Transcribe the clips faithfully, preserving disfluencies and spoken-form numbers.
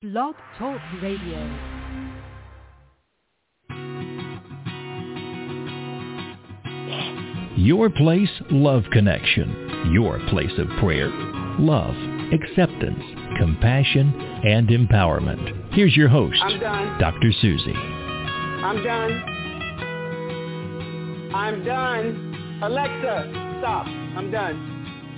Blog Talk Radio. Your Place Love Connection. Your place of prayer, love, acceptance, compassion, and empowerment. Here's your host, Doctor Susie. I'm done. I'm done. Alexa, stop. I'm done.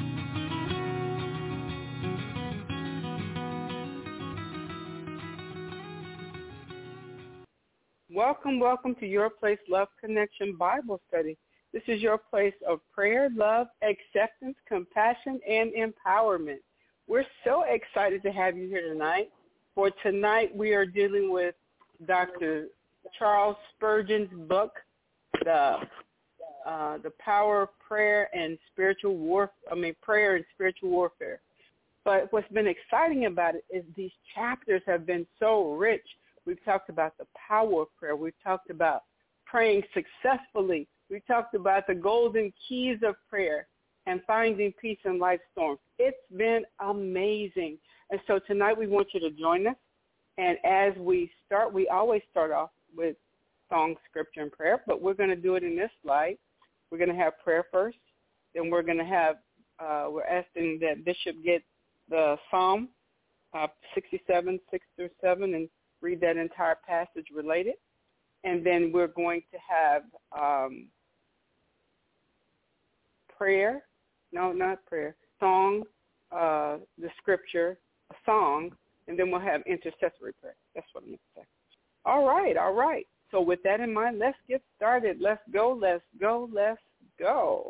Welcome, welcome to Your Place Love Connection Bible Study. This is your place of prayer, love, acceptance, compassion, and empowerment. We're so excited to have you here tonight. For tonight, we are dealing with Doctor Charles Spurgeon's book, the uh, the Power of Prayer and Spiritual Warfare. I mean, Prayer and Spiritual Warfare. But what's been exciting about it is these chapters have been so rich. We've talked about the power of prayer. We've talked about praying successfully. We talked about the golden keys of prayer and finding peace in life's storms. It's been amazing. And so tonight we want you to join us. And as we start, we always start off with song, scripture, and prayer, but we're going to do it in this slide. We're going to have prayer first. Then we're going to have, uh, we're asking that Bishop get the Psalm uh, sixty-seven, six through seven, and read that entire passage related. And then we're going to have um, prayer, no, not prayer, song, uh, the scripture, a song, and then we'll have intercessory prayer. That's what I'm going to say. All right, all right. So with that in mind, let's get started. Let's go, let's go, let's go.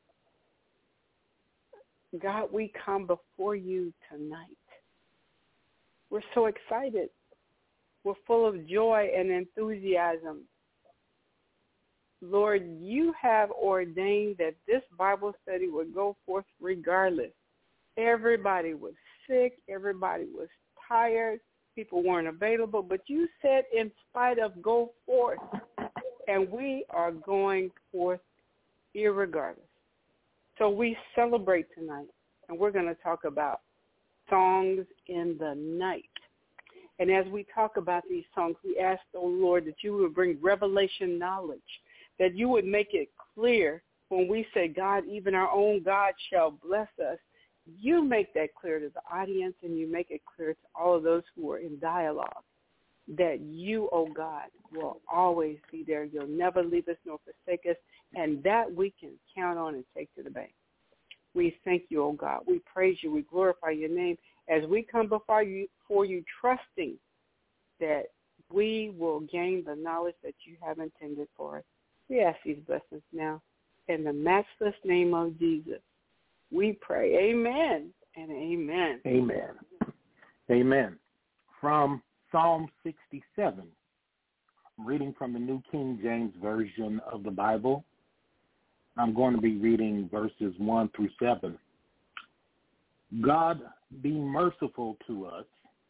God, we come before you tonight. We're so excited. We're full of joy and enthusiasm. Lord, you have ordained that this Bible study would go forth regardless. Everybody was sick. Everybody was tired. People weren't available. But you said, in spite of, go forth. And we are going forth irregardless. So we celebrate tonight. And we're going to talk about songs in the night. And as we talk about these songs, we ask, oh Lord, that you would bring revelation knowledge, that you would make it clear when we say, God, even our own God shall bless us. You make that clear to the audience, and you make it clear to all of those who are in dialogue, that you, oh God, will always be there. You'll never leave us nor forsake us, and that we can count on and take to the bank. We thank you, oh God. We praise you. We glorify your name as we come before you, for you, trusting that we will gain the knowledge that you have intended for us. We ask these blessings now in the matchless name of Jesus. We pray. Amen and amen. Amen. Amen. From Psalm sixty-seven, I'm reading from the New King James Version of the Bible. I'm going to be reading verses one through seven. God, be merciful to us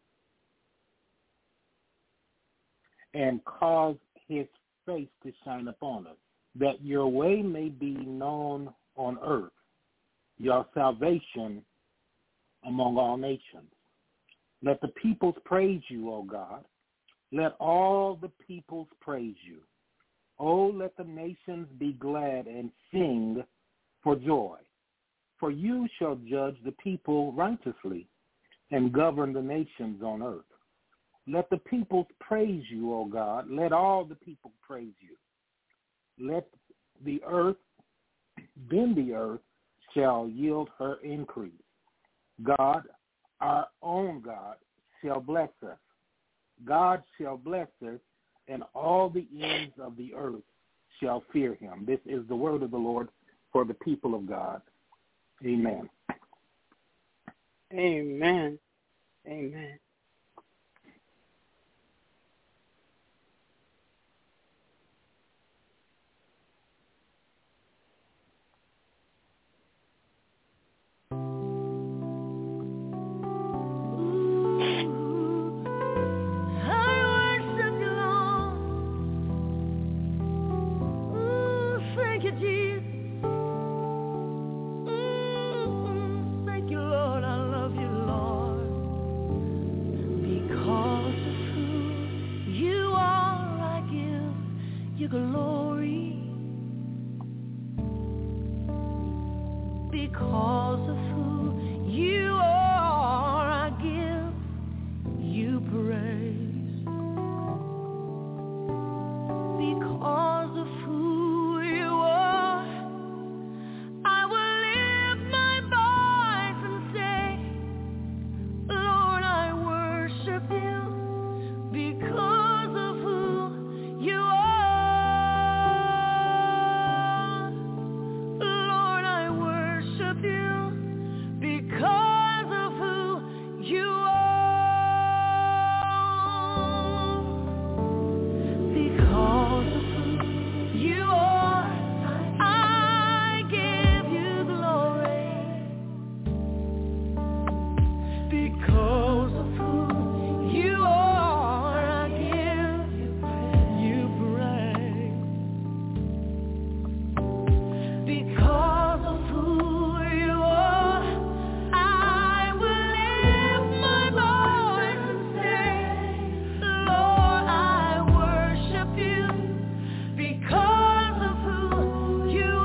and cause his face to shine upon us, that your way may be known on earth, your salvation among all nations. Let the peoples praise you, O God. Let all the peoples praise you. Oh, let the nations be glad and sing for joy. For you shall judge the people righteously and govern the nations on earth. Let the peoples praise you, O God. Let all the people praise you. Let the earth, then the earth shall yield her increase. God, our own God, shall bless us. God shall bless us, and all the ends of the earth shall fear him. This is the word of the Lord for the people of God. Amen. Amen. Amen. Thank you, Lord. I love you, Lord. you glory because of who you are. I give you praise because of who you are. I will lift my voice and say, Lord, I worship you because of who you are. Lord, I worship you because of who you are. Because of who you are, I give you glory. Because of who you are, I give you praise. Because of who you are, I will lift my voice and say, Lord, I worship you because of who you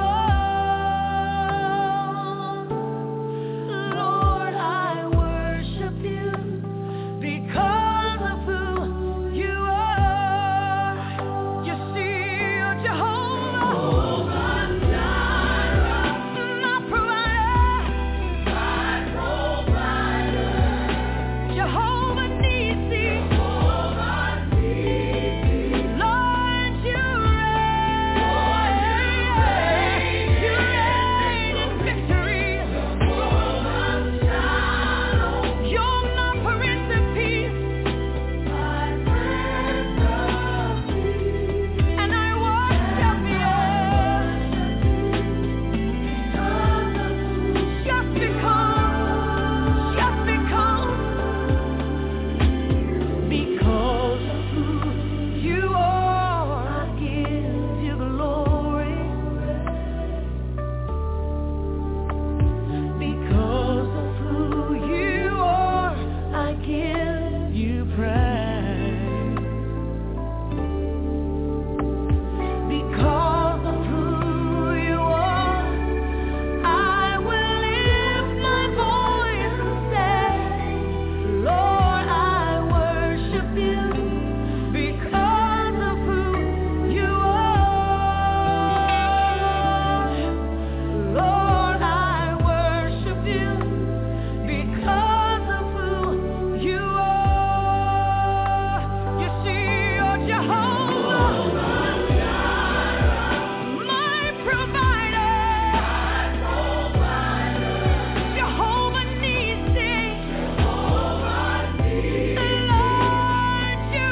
are. Lord, I worship you because of who you are. You see, you're Jehovah, my provider, Jehovah Nissi, Lord, you reign, you reign in victory. You're my Prince of Peace, and I worship you just because, just because, because of who you are, I give you glory. Because of who you are, I give you praise. Because of who you are, I will lift my voice and say, Lord, I worship you because of who you are. Lord, I worship you because of who you are. You see, you're Jehovah, my provider, Jehovah Nissi, Lord, you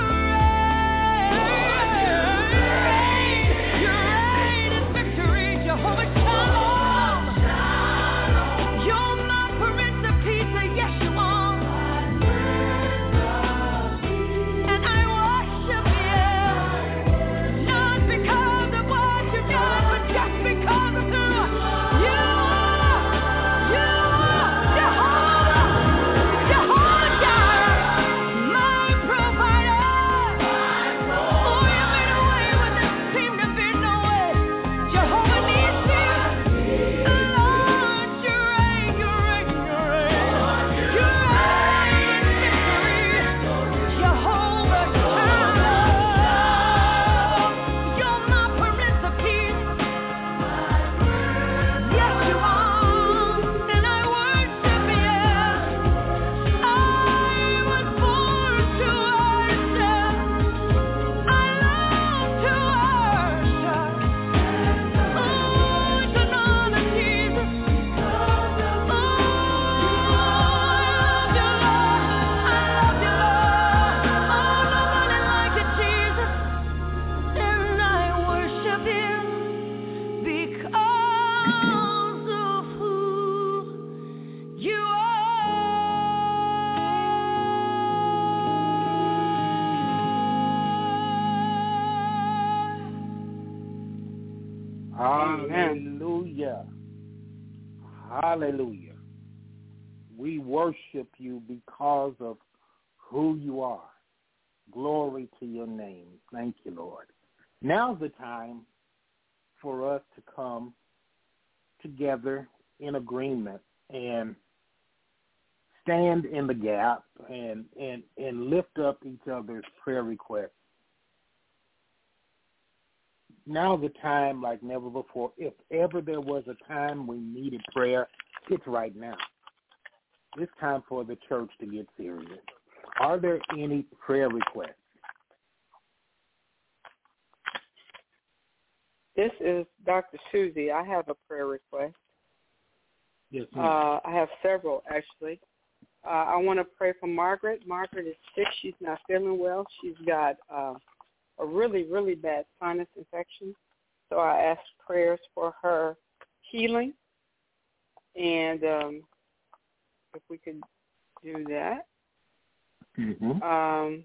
reign, you reign in victory, Jehovah Shalom, you're my Prince of Peace, yes you are, and I worship you, not because of what you've done, but just because of who you are. You are Jehovah, Jehovah Jireh, my provider. Oh, you made a way when there seemed to be no way. Jehovah Nissi, Lord, you reign, you reign, you reign. You reign in victory. Jehovah Shalom, you're my Prince of Peace. Yes, you are, and I worship you. I was born to worship. I love to worship. Oh, it's an honor, Jesus. Oh, I love you, Lord. I love you, Lord. Oh, nobody like you, Jesus. And I worship you because of who you are. Hallelujah. Hallelujah. We worship you because of who you are. Glory to your name. Thank you, Lord. Now's the time for us to come together in agreement and stand in the gap and, and, and lift up each other's prayer requests. Now's the time like never before. If ever there was a time we needed prayer, it's right now. It's time for the church to get serious. Are there any prayer requests? This is Doctor Susie. I have a prayer request. Yes, ma'am. Uh, I have several, actually. Uh, I want to pray for Margaret. Margaret is sick. She's not feeling well. She's got uh, a really, really bad sinus infection. So I ask prayers for her healing. And um, if we could do that. Mm-hmm. Um,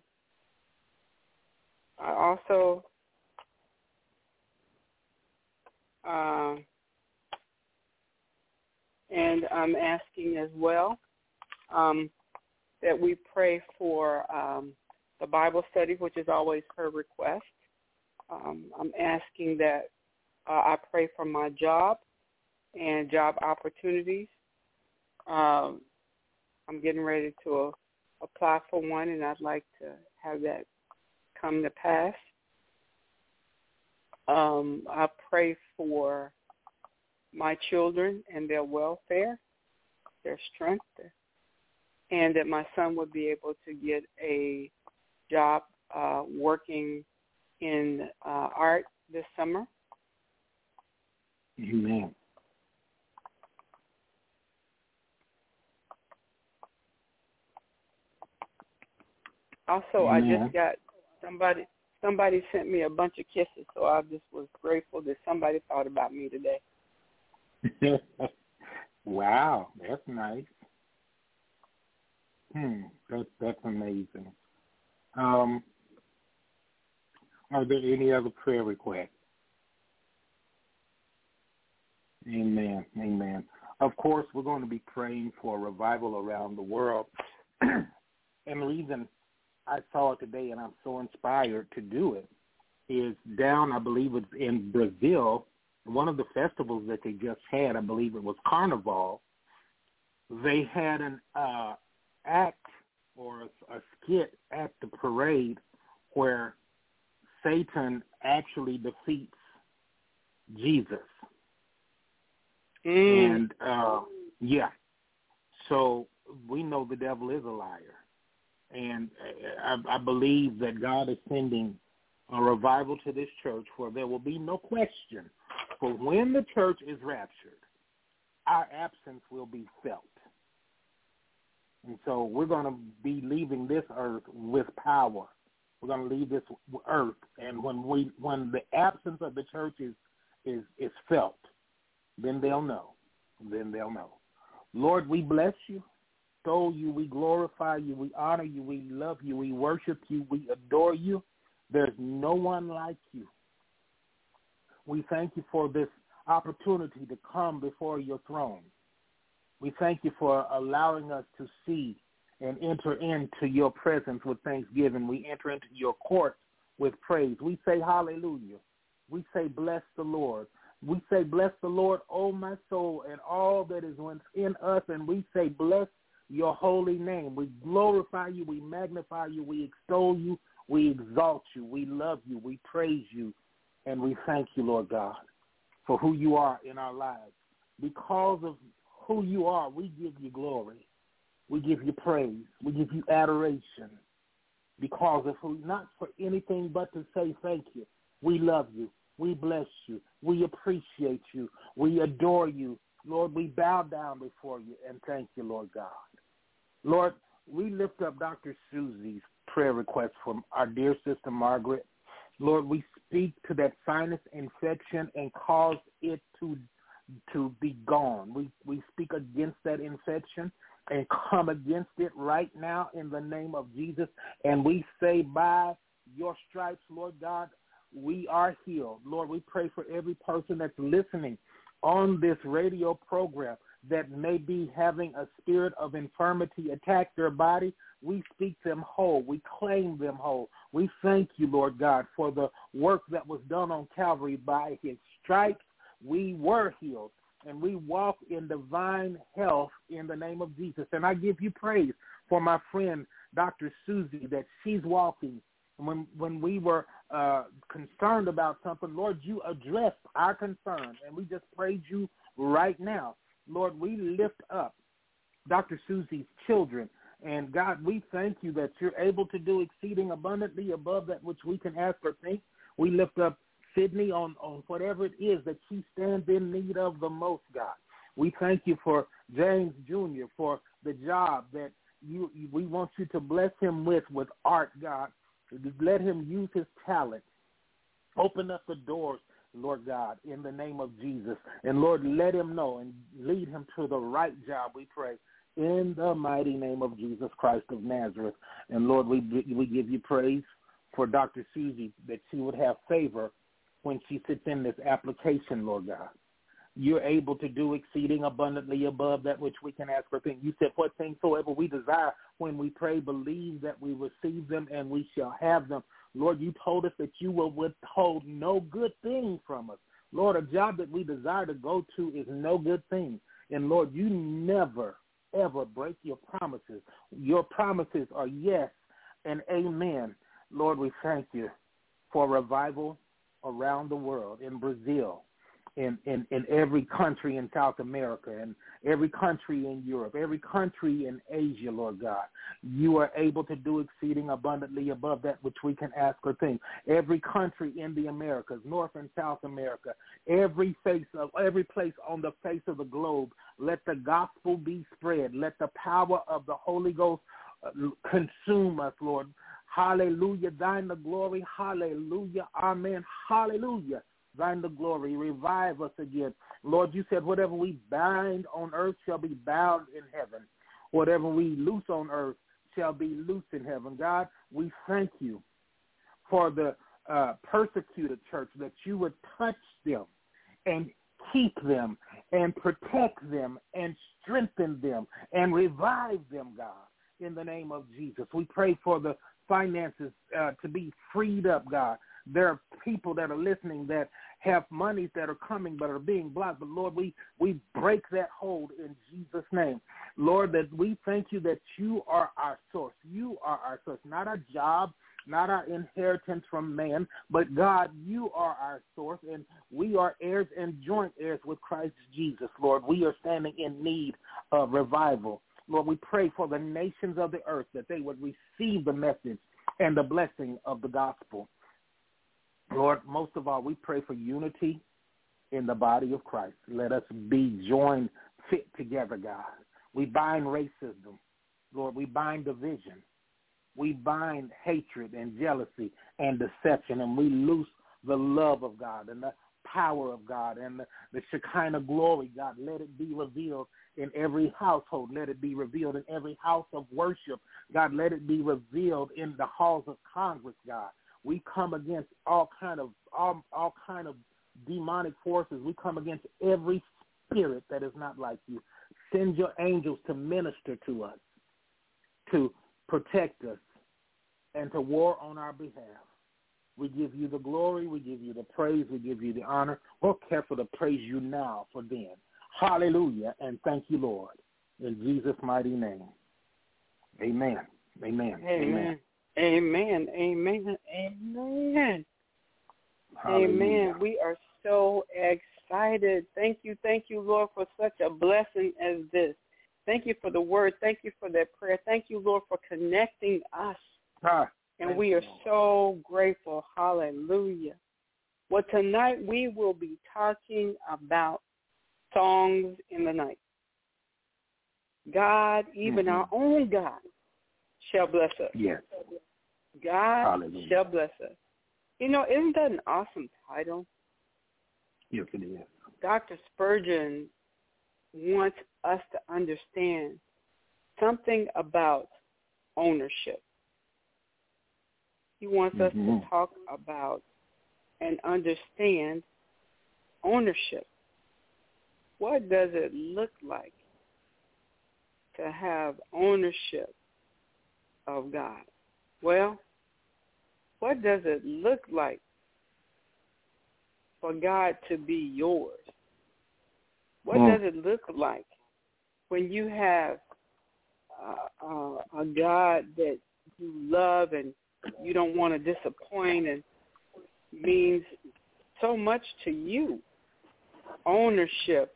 I also uh, and I'm asking as well um, that we pray for um, the Bible study, which is always her request. Um, I'm asking that uh, I pray for my job and job opportunities. Um, I'm getting ready to uh, apply for one, and I'd like to have that come to pass. Um, I pray for my children and their welfare, their strength, and that my son would be able to get a job uh, working in uh, art this summer. Amen. Also, Amen. I just got somebody somebody sent me a bunch of kisses, so I just was grateful that somebody thought about me today. Wow, that's nice. Hmm, that's that's amazing. Um, are there any other prayer requests? Amen, amen. Of course, we're going to be praying for revival around the world. And the reason I saw it today and I'm so inspired to do it is down, I believe it's in Brazil, one of the festivals that they just had, I believe it was Carnival, they had an uh, act or a, a skit at the parade where Satan actually defeats Jesus. Mm. And, uh, yeah, so we know the devil is a liar. And I, I believe that God is sending a revival to this church where there will be no question. For when the church is raptured, our absence will be felt. And so we're going to be leaving this earth with power. We're going to leave this earth. And when we when the absence of the church is, is, is felt, then they'll know. Then they'll know. Lord, we bless you. Extol you, we glorify you, we honor you, we love you, we worship you, we adore you. There's no one like you. We thank you for this opportunity to come before your throne. We thank you for allowing us to see and enter into your presence with thanksgiving. We enter into your courts with praise. We say hallelujah. We say bless the Lord. We say bless the Lord, O my soul, and all that is within us. And we say bless your holy name. We glorify you, we magnify you, we extol you, we exalt you, we love you, we praise you, and we thank you, Lord God, for who you are in our lives. Because of who you are, we give you glory. We give you praise. We give you adoration because of who, not for anything but to say thank you. We love you. We bless you. We appreciate you. We adore you. Lord, we bow down before you and thank you, Lord God. Lord, we lift up Doctor Susie's prayer request from our dear sister Margaret. Lord, we speak to that sinus infection and cause it to to be gone. We we speak against that infection and come against it right now in the name of Jesus. And we say by your stripes, Lord God, we are healed. Lord, we pray for every person that's listening on this radio program that may be having a spirit of infirmity attack their body. we speak them whole. We claim them whole. We thank you, Lord God, for the work that was done on Calvary. By his stripes we were healed, and we walk in divine health in the name of Jesus. And I give you praise for my friend, Doctor Susie, that she's walking. When when we were uh, concerned about something, Lord, you addressed our concern, and we just praise you right now. Lord, we lift up Doctor Susie's children, and God, we thank you that you're able to do exceeding abundantly above that which we can ask or think. We lift up Sydney on, on whatever it is that she stands in need of the most, God. We thank you for James Junior, for the job that you we want you to bless him with, with art, God. Let him use his talent. Open up the doors, Lord God, in the name of Jesus. And, Lord, let him know and lead him to the right job, we pray, in the mighty name of Jesus Christ of Nazareth. And, Lord, we we give you praise for Doctor Susie, that she would have favor when she sits in this application, Lord God. You're able to do exceeding abundantly above that which we can ask or think. You said, what things soever we desire when we pray, believe that we receive them and we shall have them. Lord, you told us that you will withhold no good thing from us. Lord, a job that we desire to go to is no good thing. And, Lord, you never, ever break your promises. Your promises are yes and amen. Lord, we thank you for revival around the world, in Brazil, in, in, in every country in South America, and every country in Europe, every country in Asia, Lord God. You are able to do exceeding abundantly above that which we can ask or think. Every country in the Americas, North and South America, every face of every place on the face of the globe, let the gospel be spread. Let the power of the Holy Ghost uh, consume us, Lord. Hallelujah. Thine the glory. Hallelujah. Amen. Hallelujah. Thine the glory. Revive us again. Lord, you said whatever we bind on earth shall be bound in heaven. Whatever we loose on earth shall be loose in heaven. God, we thank you for the uh, persecuted church, that you would touch them and keep them and protect them and strengthen them and revive them, God, in the name of Jesus. We pray for the finances uh, to be freed up, God. There are people that are listening that have monies that are coming but are being blocked. But, Lord, we, we break that hold in Jesus' name. Lord, that we thank you that you are our source. You are our source, not our job, not our inheritance from man, but, God, you are our source, and we are heirs and joint heirs with Christ Jesus, Lord. We are standing in need of revival. Lord, we pray for the nations of the earth that they would receive the message and the blessing of the gospel. Lord, most of all, we pray for unity in the body of Christ. Let us be joined, fit together, God. We bind racism. Lord, we bind division. We bind hatred and jealousy and deception, and we loose the love of God and the power of God and the, the Shekinah glory, God. Let it be revealed in every household. Let it be revealed in every house of worship. God, let it be revealed in the halls of Congress, God. We come against all kind of all, all kind of demonic forces. We come against every spirit that is not like you. Send your angels to minister to us, to protect us, and to war on our behalf. We give you the glory. We give you the praise. We give you the honor. We're careful to praise you now for then. Hallelujah, and thank you, Lord. In Jesus' mighty name. Amen. Amen. Amen. Amen. Amen. Amen. Amen. Amen. We are so excited. Thank you. Thank you, Lord, for such a blessing as this. Thank you for the word. Thank you for that prayer. Thank you, Lord, for connecting us. Ah, and we are so grateful. Hallelujah. Well, tonight we will be talking about songs in the night. God, even mm-hmm. our own God, shall bless us. Yes. God Hallelujah. shall bless us. You know, isn't that an awesome title? Yes, it is. Doctor Spurgeon wants us to understand something about ownership. He wants mm-hmm. us to talk about and understand ownership. What does it look like to have ownership of God. Well, what does it look like for God to be yours? What Mm. does it look like when you have uh, uh, a God that you love and you don't want to disappoint and means so much to you? Ownership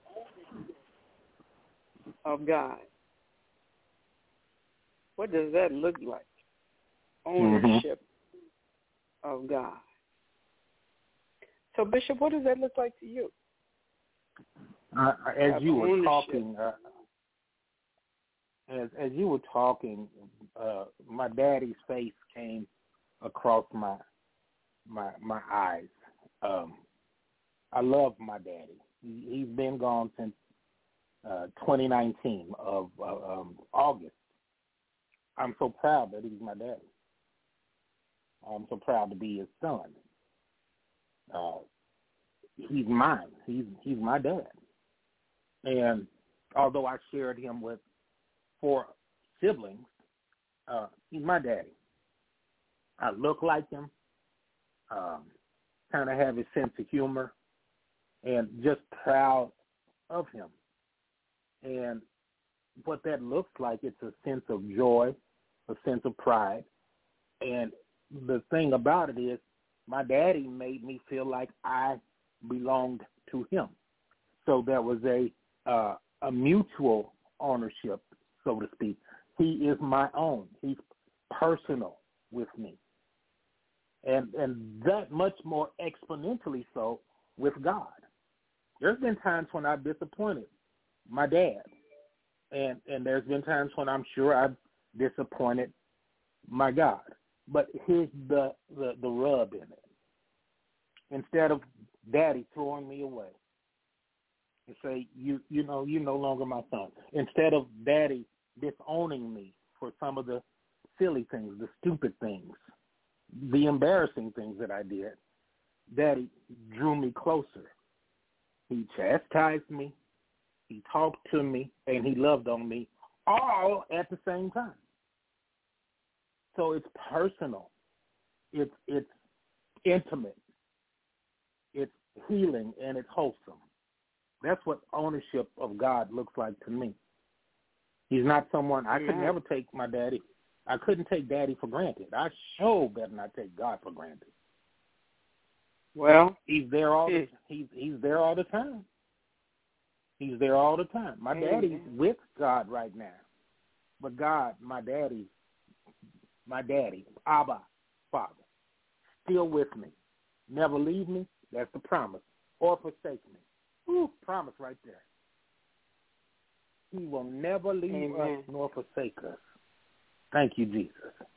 of God. What does that look like? Ownership mm-hmm. of God. So, Bishop, what does that look like to you? Uh, as Have you were ownership. talking, uh, as as you were talking, uh, my daddy's face came across my my my eyes. Um, I love my daddy. He, he's been gone since uh, twenty nineteen of uh, um, August. I'm so proud that he's my daddy. I'm so proud to be his son. Uh, he's mine. He's he's my dad. And although I shared him with four siblings, uh, he's my daddy. I look like him, um, kind of have his sense of humor, and just proud of him. And what that looks like, it's a sense of joy, a sense of pride. And the thing about it is, my daddy made me feel like I belonged to him. So there was a uh, a mutual ownership, so to speak. He is my own. He's personal with me. And and that much more exponentially so with God. There's been times when I've disappointed my dad. And and there's been times when I'm sure I've disappointed my God. But here's the, the, the rub in it. Instead of daddy throwing me away and say, you you know, you're no longer my son. Instead of daddy disowning me for some of the silly things, the stupid things, the embarrassing things that I did, daddy drew me closer. He chastised me, he talked to me, and he loved on me all at the same time. So it's personal. It's it's intimate. It's healing, and it's wholesome. That's what ownership of God looks like to me. He's not someone, I could never take my daddy. I couldn't take daddy for granted. I sure better not take God for granted. Well, he's there all the, he's he's there all the time. He's there all the time. My amen. Daddy's with God right now. But God, my daddy, my daddy, Abba, Father, still with me. Never leave me, that's the promise, or forsake me. Ooh, promise right there. He will never leave amen. us nor forsake us. Thank you, Jesus.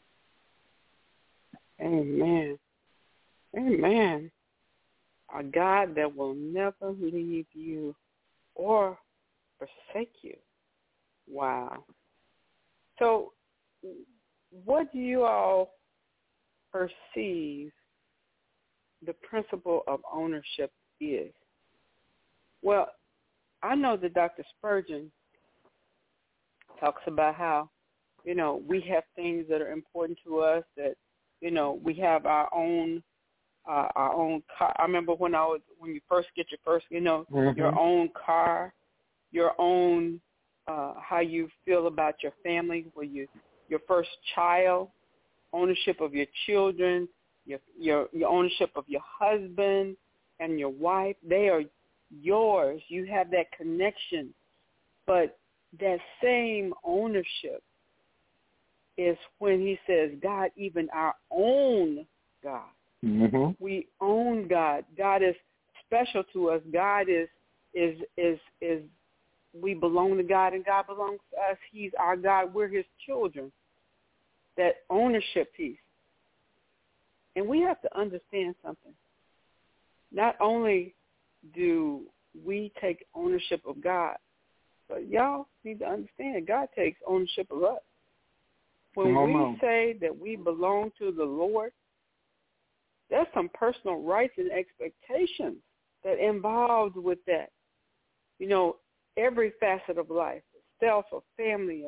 Amen. Amen. A God that will never leave you or forsake you. Wow. So what do you all perceive the principle of ownership is? Well, I know that Doctor Spurgeon talks about how, you know, we have things that are important to us, that, you know, we have our own uh, our own car. I remember when I was, when you first get your first, you know, mm-hmm. your own car, your own, uh, how you feel about your family, where you, your first child, ownership of your children, your, your, your ownership of your husband and your wife. They are yours. You have that connection. But that same ownership is when he says, God, even our own God. Mm-hmm. We own God. God is special to us. God is is is is we belong to God and God belongs to us. He's our God. We're his children. That ownership piece. And we have to understand something. Not only do we take ownership of God, but y'all need to understand God takes ownership of us. When we on. say that we belong to the Lord, there's some personal rights and expectations that involved with that. You know, every facet of life, self, of family, of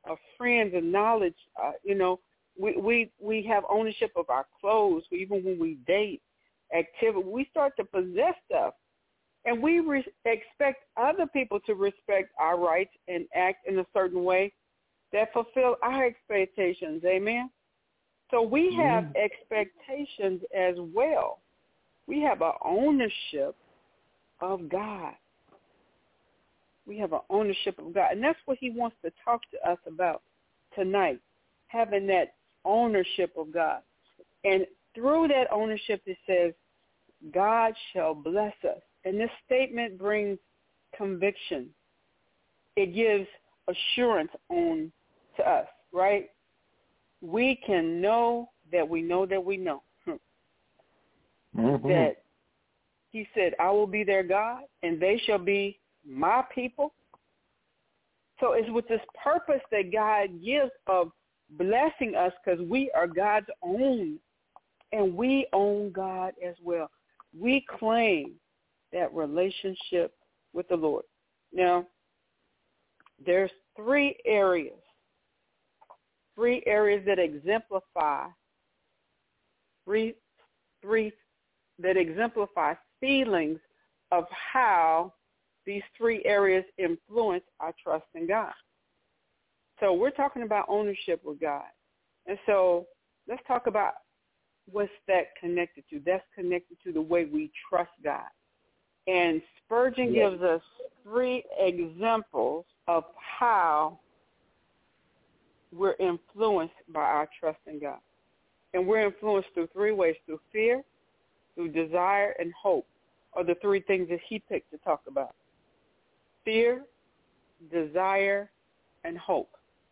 of friends and knowledge. Uh, you know, we, we we have ownership of our clothes. Even when we date, activity, we start to possess stuff. And we re- expect other people to respect our rights and act in a certain way that fulfill our expectations. Amen? So we have mm. expectations as well. We have an ownership of God. We have an ownership of God. And that's what he wants to talk to us about tonight, having that ownership of God. And through that ownership, it says, God shall bless us. And this statement brings conviction. It gives assurance on to us, right? We can know that we know that we know. Mm-hmm. That he said, I will be their God, and they shall be my people. So it's with this purpose that God gives of blessing us, because we are God's own, and we own God as well. We claim that relationship with the Lord. Now, there's three areas, three areas that exemplify, three, three that exemplify feelings of how these three areas influence our trust in God. So we're talking about ownership with God. And so let's talk about what's that connected to. That's connected to the way we trust God. And Spurgeon yes. gives us three examples of how we're influenced by our trust in God. And we're influenced through three ways: through fear, through desire, and hope, are the three things that he picked to talk about. Fear, desire, and hope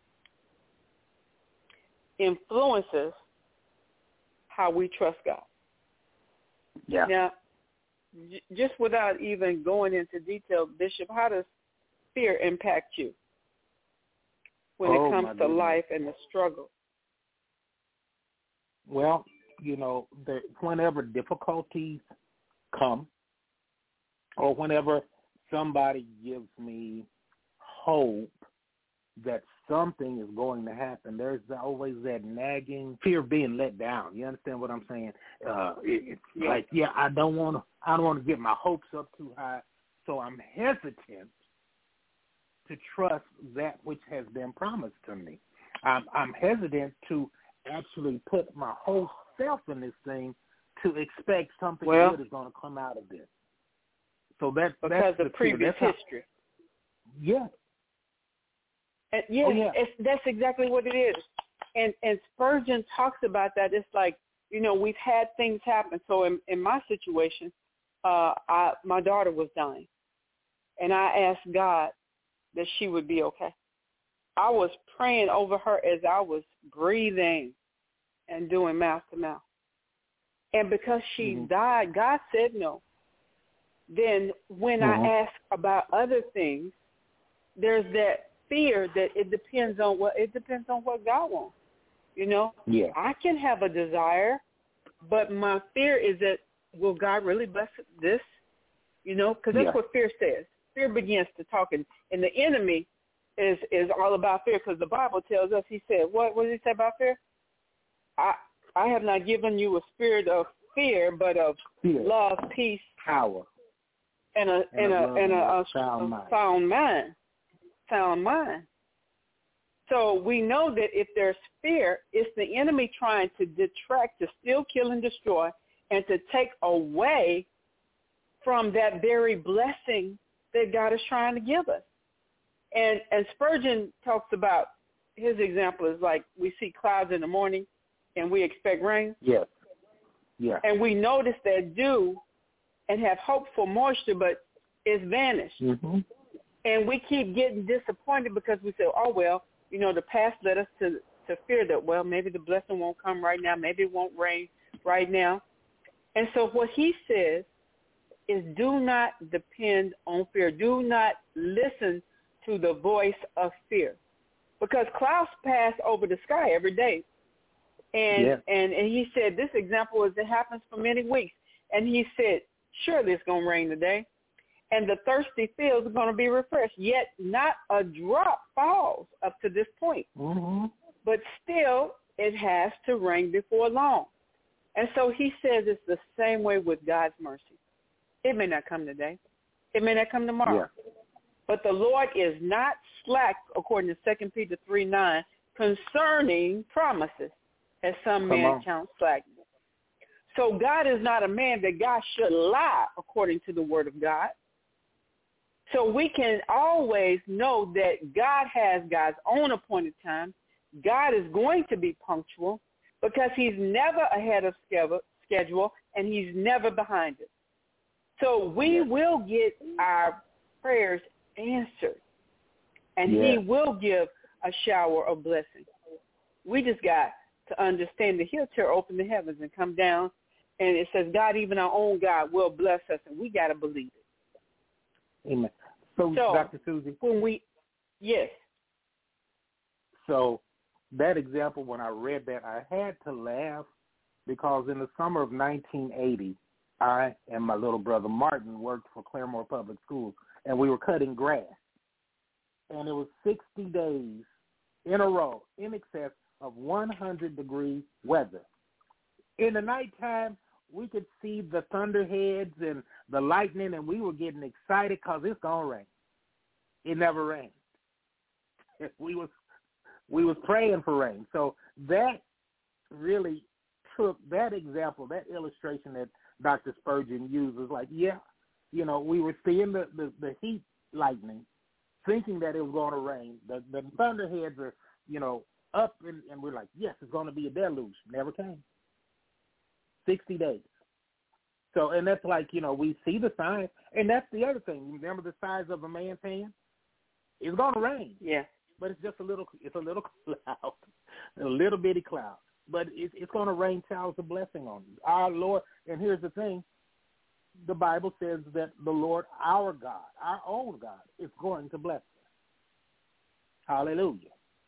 influences how we trust God. Yeah. Now, j- just without even going into detail, Bishop, how does fear impact you when oh, it comes to goodness. life and the struggle? Well, you know, the, whenever difficulties come, or whenever somebody gives me hope that something is going to happen, there's always that nagging fear of being let down. You understand what I'm saying? Uh, it, it's yeah. like, yeah, I don't want to. I don't want to get my hopes up too high, so I'm hesitant to trust that which has been promised to me. I'm, I'm hesitant to actually put my whole self in this thing to expect something well, good is going to come out of this. So that, because that's of the previous that's history. How, yeah. And yes, oh, yeah. it's, that's exactly what it is. And and Spurgeon talks about that. It's like, you know, we've had things happen. So in, in my situation, uh, I, my daughter was dying, and I asked God that she would be okay. I was praying over her as I was breathing and doing mouth to mouth. And because she mm-hmm. died, God said no. Then when mm-hmm. I ask about other things, there's that fear that it depends on what it depends on what God wants. You know, yeah. I can have a desire, but my fear is that will God really bless this? You know, because that's yeah. what fear says. Fear begins to talk, and, and the enemy is is all about fear, because the Bible tells us. He said, what what did he say about fear? I I have not given you a spirit of fear, but of fear. love, peace, power, and a and, and a and a, a, sound, a mind. sound mind. Sound mind. So we know that if there's fear, it's the enemy trying to detract, to steal, kill, and destroy, and to take away from that very blessing that God is trying to give us. And and Spurgeon talks about, his example is like we see clouds in the morning and we expect rain. Yes. Yeah. And we notice that dew and have hope for moisture, but it's vanished. Mm-hmm. And we keep getting disappointed because we say, oh, well, you know, the past led us to, to fear that, well, maybe the blessing won't come right now. Maybe it won't rain right now. And so what he says is do not depend on fear. Do not listen to the voice of fear, because clouds pass over the sky every day. And, yeah. and, and he said this example is it happens for many weeks. And he said, surely it's going to rain today. and the thirsty fields are going to be refreshed. Yet not a drop falls up to this point. Mm-hmm. But still, it has to rain before long. And so he says it's the same way with God's mercy. It may not come today. It may not come tomorrow. Yeah. But the Lord is not slack, according to Second Peter three nine, concerning promises, as some Come men on. count slackness. So God is not a man that God should lie, according to the word of God. So we can always know that God has God's own appointed time. God is going to be punctual because he's never ahead of schedule and he's never behind it. So we Yes. will get our prayers answered, and Yes. he will give a shower of blessing. We just got to understand that he'll tear open the heavens and come down, and it says God, even our own God, will bless us, and we got to believe it. Amen. So, So, Doctor Susie, when we, yes. So that example, when I read that, I had to laugh because in the summer of nineteen eighty, I and my little brother Martin worked for Claremore Public Schools, and we were cutting grass. And it was sixty days in a row in excess of one hundred degree weather. In the nighttime, we could see the thunderheads and the lightning, and we were getting excited because it's going to rain. It never rained. We was we was praying for rain. So that really took that example, that illustration that Doctor Spurgeon used was like, yeah, you know, we were seeing the, the, the heat lightning, thinking that it was going to rain. The, the thunderheads are, you know, up, and, and we're like, yes, it's going to be a deluge. Never came. sixty days. So, and that's like, you know, we see the signs, and that's the other thing. Remember the size of a man's hand? It's going to rain. Yeah. But it's just a little, it's a little cloud, a little bitty cloud. But it, it's going to rain showers of blessing on you. Our Lord, and here's the thing, the Bible says that the Lord, our God, our own God, is going to bless us. Hallelujah.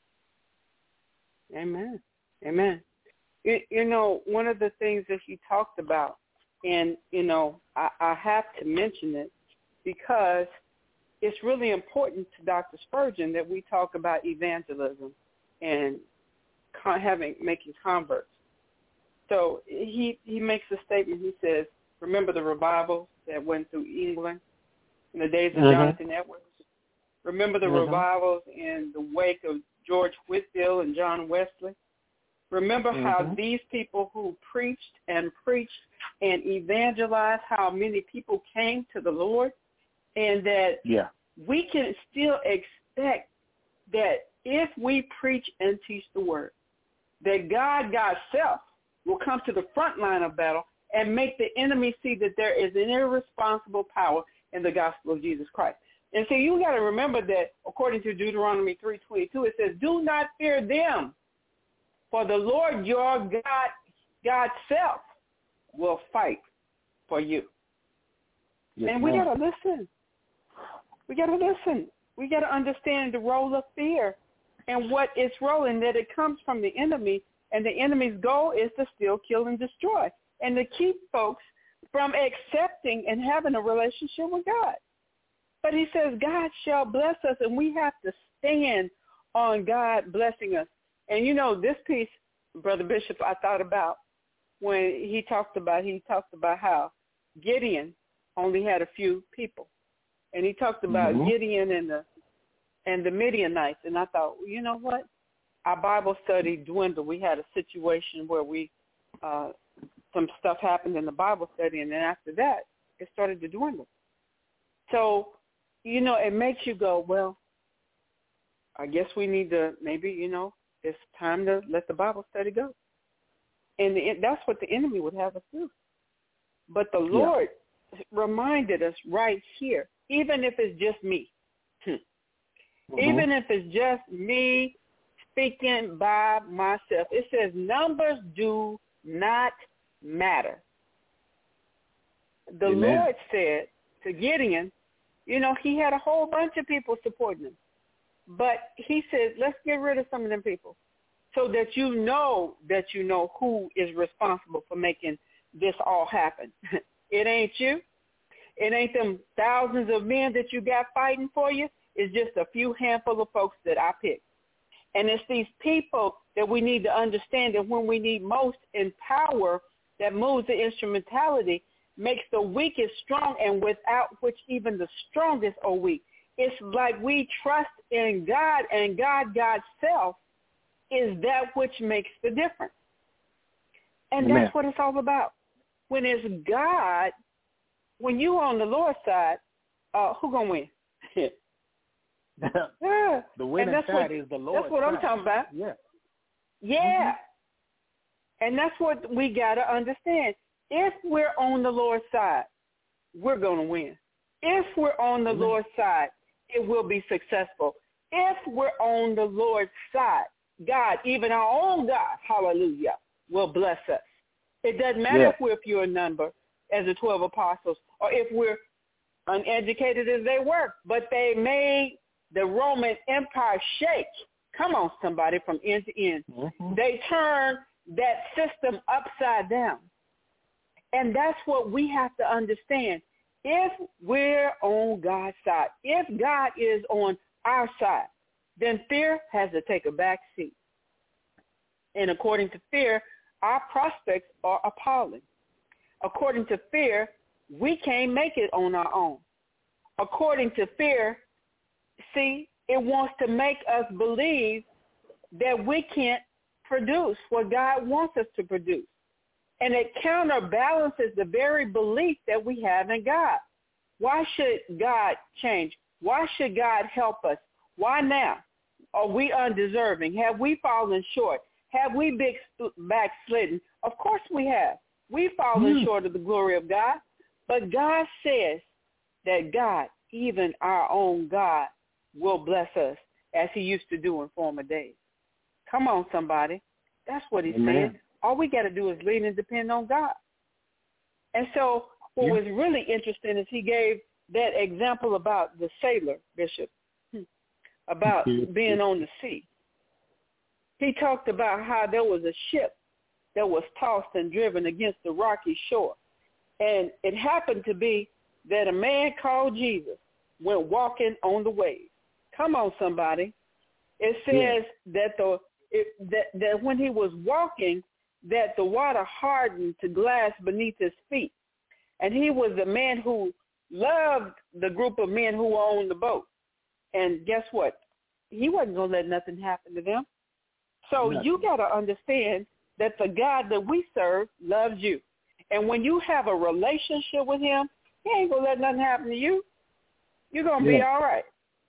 Amen. Amen. You, you know, one of the things that he talked about, and, you know, I, I have to mention it because it's really important to Doctor Spurgeon that we talk about evangelism and con- having making converts. So he, he makes a statement. He says, remember the revivals that went through England in the days of Mm-hmm. Jonathan Edwards? Remember the Mm-hmm. revivals in the wake of George Whitefield and John Wesley? Remember Mm-hmm. how these people who preached and preached and evangelized, how many people came to the Lord? And that yeah. we can still expect that if we preach and teach the word, that God, God's self, will come to the front line of battle and make the enemy see that there is an irresponsible power in the gospel of Jesus Christ. And so you got to remember that according to Deuteronomy three twenty-two, it says, do not fear them, for the Lord your God, God's self, will fight for you. Yes, and we ma'am. got to listen. We got to listen. We got to understand the role of fear and what its role, and that it comes from the enemy, and the enemy's goal is to steal, kill, and destroy, and to keep folks from accepting and having a relationship with God. But he says God shall bless us, and we have to stand on God blessing us. And, you know, this piece, Brother Bishop, I thought about when he talked about, he talked about how Gideon only had a few people. And he talked about Mm-hmm. Gideon and the and the Midianites. And I thought, well, you know what? Our Bible study dwindled. We had a situation where we, uh, some stuff happened in the Bible study, and then after that, it started to dwindle. So, you know, it makes you go, well, I guess we need to maybe, you know, it's time to let the Bible study go. And the, that's what the enemy would have us do. But the Lord yeah. reminded us right here, even if it's just me, mm-hmm. even if it's just me speaking by myself, it says numbers do not matter. The Amen. Lord said to Gideon, you know, he had a whole bunch of people supporting him. But he said, let's get rid of some of them people so that you know that you know who is responsible for making this all happen. It ain't you. It ain't them thousands of men that you got fighting for you. It's just a few handful of folks that I picked. And it's these people that we need to understand that when we need most in power that moves the instrumentality, makes the weakest strong, and without which even the strongest are weak. It's like we trust in God, and God, God's self, is that which makes the difference. And Amen. That's what it's all about. When it's God, when you on the Lord's side, uh, who gonna win? Yeah. The winning side what, is the Lord. That's what side. I'm talking about. Yeah. Yeah. Mm-hmm. And that's what we got to understand. If we're on the Lord's side, we're going to win. If we're on the mm-hmm. Lord's side, it will be successful. If we're on the Lord's side, God, even our own God, hallelujah, will bless us. It doesn't matter yeah. if we're few in number as the twelve apostles, or if we're uneducated as they were, but they made the Roman Empire shake. Come on, somebody, from end to end. Mm-hmm. They turned that system upside down. And that's what we have to understand. If we're on God's side, if God is on our side, then fear has to take a back seat. And according to fear, our prospects are appalling. According to fear, we can't make it on our own. According to fear, see, it wants to make us believe that we can't produce what God wants us to produce. And it counterbalances the very belief that we have in God. Why should God change? Why should God help us? Why now? Are we undeserving? Have we fallen short? Have we big backslidden? Of course we have. We've fallen mm. short of the glory of God. But God says that God, even our own God, will bless us as he used to do in former days. Come on, somebody. That's what he Amen. said. All we got to do is lean and depend on God. And so what yeah. was really interesting is he gave that example about the sailor, Bishop, about being on the sea. He talked about how there was a ship that was tossed and driven against the rocky shore. And it happened to be that a man called Jesus went walking on the waves. Come on, somebody. It says yeah. that the it, that, that when he was walking, that the water hardened to glass beneath his feet. And he was a man who loved the group of men who were on the boat. And guess what? He wasn't going to let nothing happen to them. So nothing. You got to understand that the God that we serve loves you. And when you have a relationship with him, he ain't going to let nothing happen to you. You're going to yeah. be all right.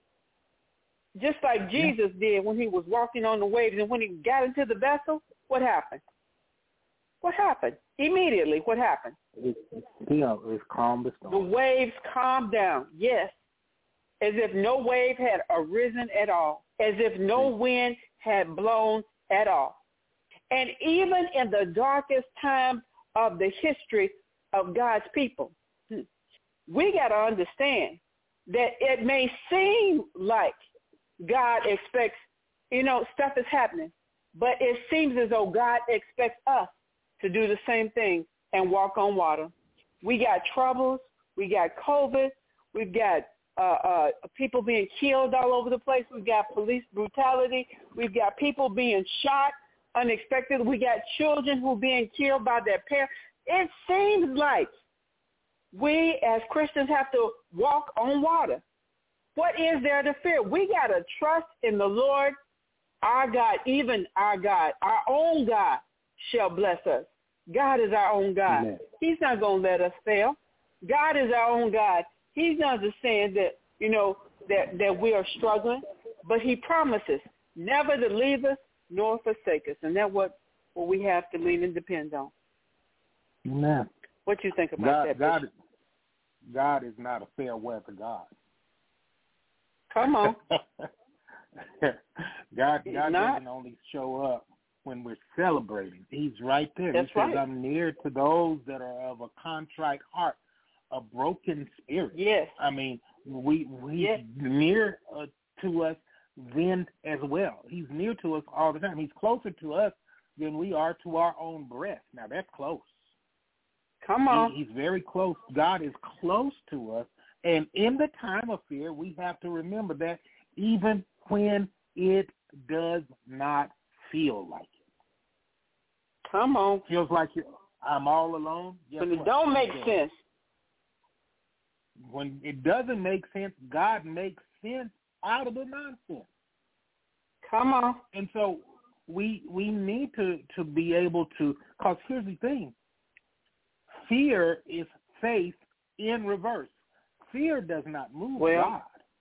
Just like Jesus yeah. did when he was walking on the waves, and when he got into the vessel, what happened? What happened? Immediately, what happened? It, it, you know, it calmed the storm. The waves calmed down, yes, as if no wave had arisen at all, as if no wind had blown at all. And even in the darkest times of the history of God's people, we got to understand that it may seem like God expects, you know, stuff is happening, but it seems as though God expects us to do the same thing and walk on water. We got troubles. We got COVID. We've got uh, uh, people being killed all over the place. We've got police brutality. We've got people being shot unexpectedly. We got children who are being killed by their parents. It seems like we as Christians have to walk on water. What is there to fear? We got to trust in the Lord, our God, even our God, our own God shall bless us. God is our own God. Amen. He's not going to let us fail. God is our own God. He's not just saying that, you know, that, that we are struggling, but he promises never to leave us nor forsake us. And that's what, what we have to lean and depend on. Amen. What you think about God, that? God, God is not a fair weather God. Come on. God, God doesn't only show up when we're celebrating. He's right there. That's he says, right. I'm near to those that are of a contrite heart, a broken spirit. Yes. I mean, we he's yes. near uh, to us then as well. He's near to us all the time. He's closer to us than we are to our own breath. Now, that's close. Come on. He, he's very close. God is close to us. And in the time of fear, we have to remember that even when it does not feel like it. Come on. Feels like you're, I'm all alone. But it don't make sense. When it doesn't make sense, God makes sense out of the nonsense. Come on. And so we we need to, to be able to, because here's the thing. Fear is faith in reverse. Fear does not move well, God.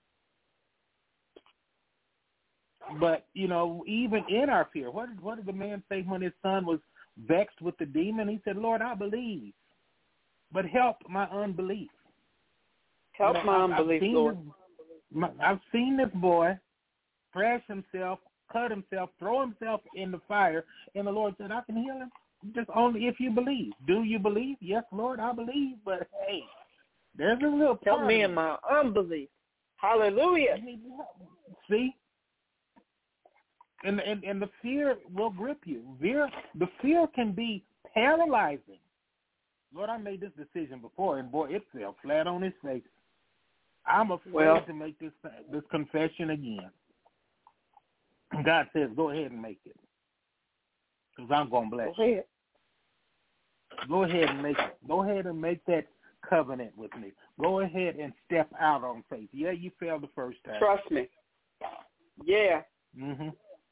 But, you know, even in our fear, what did, what did the man say when his son was vexed with the demon? He said, Lord, I believe, but help my unbelief. Help you know, my I've, unbelief, I've Lord. This, my, I've seen this boy thrash himself, cut himself, throw himself in the fire, and the Lord said, I can heal him just only if you believe. Do you believe? Yes, Lord, I believe, but hey, there's a little part help me in my unbelief. Hallelujah. See? And, and and the fear will grip you. Fear, the fear can be paralyzing. Lord, I made this decision before, and boy, it fell flat on its face. I'm afraid well, to make this this confession again. God says, go ahead and make it, because I'm going to bless go you. Ahead. Go ahead and make it. Go ahead and make that covenant with me. Go ahead and step out on faith. Yeah, you failed the first time. Trust me. Yeah. Mhm.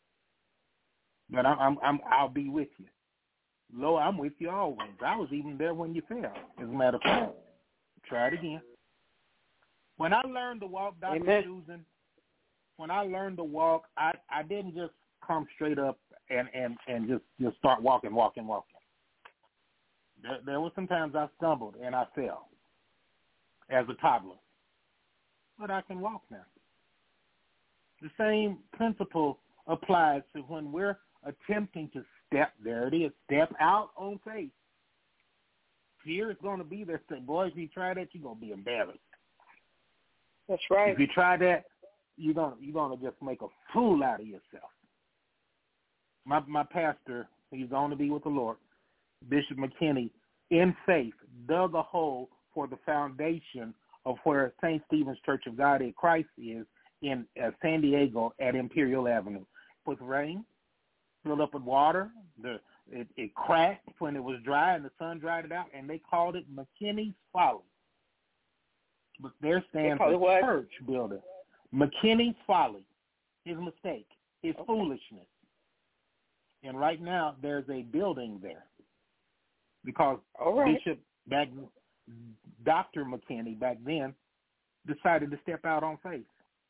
But I'm, I'm, I'm, I'll be with you. Lord, I'm with you always. I was even there when you fell. As a matter of fact, try it again. When I learned to walk, Doctor Amen. Susan, when I learned to walk, I, I didn't just come straight up and, and, and just, just start walking, walking, walking. There, there were some times I stumbled and I fell as a toddler. But I can walk now. The same principle applies to when we're attempting to step, there it is, step out on faith. Fear is going to be there. Say, boy, if you try that, you're going to be embarrassed. That's right. If you try that, you're going you're going to just make a fool out of yourself. My my pastor, he's going to be with the Lord, Bishop McKinney, in faith, dug a hole for the foundation of where Saint Stephen's Church of God in Christ is in uh, San Diego at Imperial Avenue. With rain, filled up with water, the it, it cracked when it was dry, and the sun dried it out, and they called it McKinney's Folly. But there stands a what? church building. McKinney's Folly, his mistake, his okay. foolishness. And right now, there's a building there because All right. Bishop back, Doctor McKinney back then decided to step out on faith.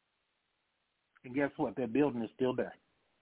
And guess what? That building is still there.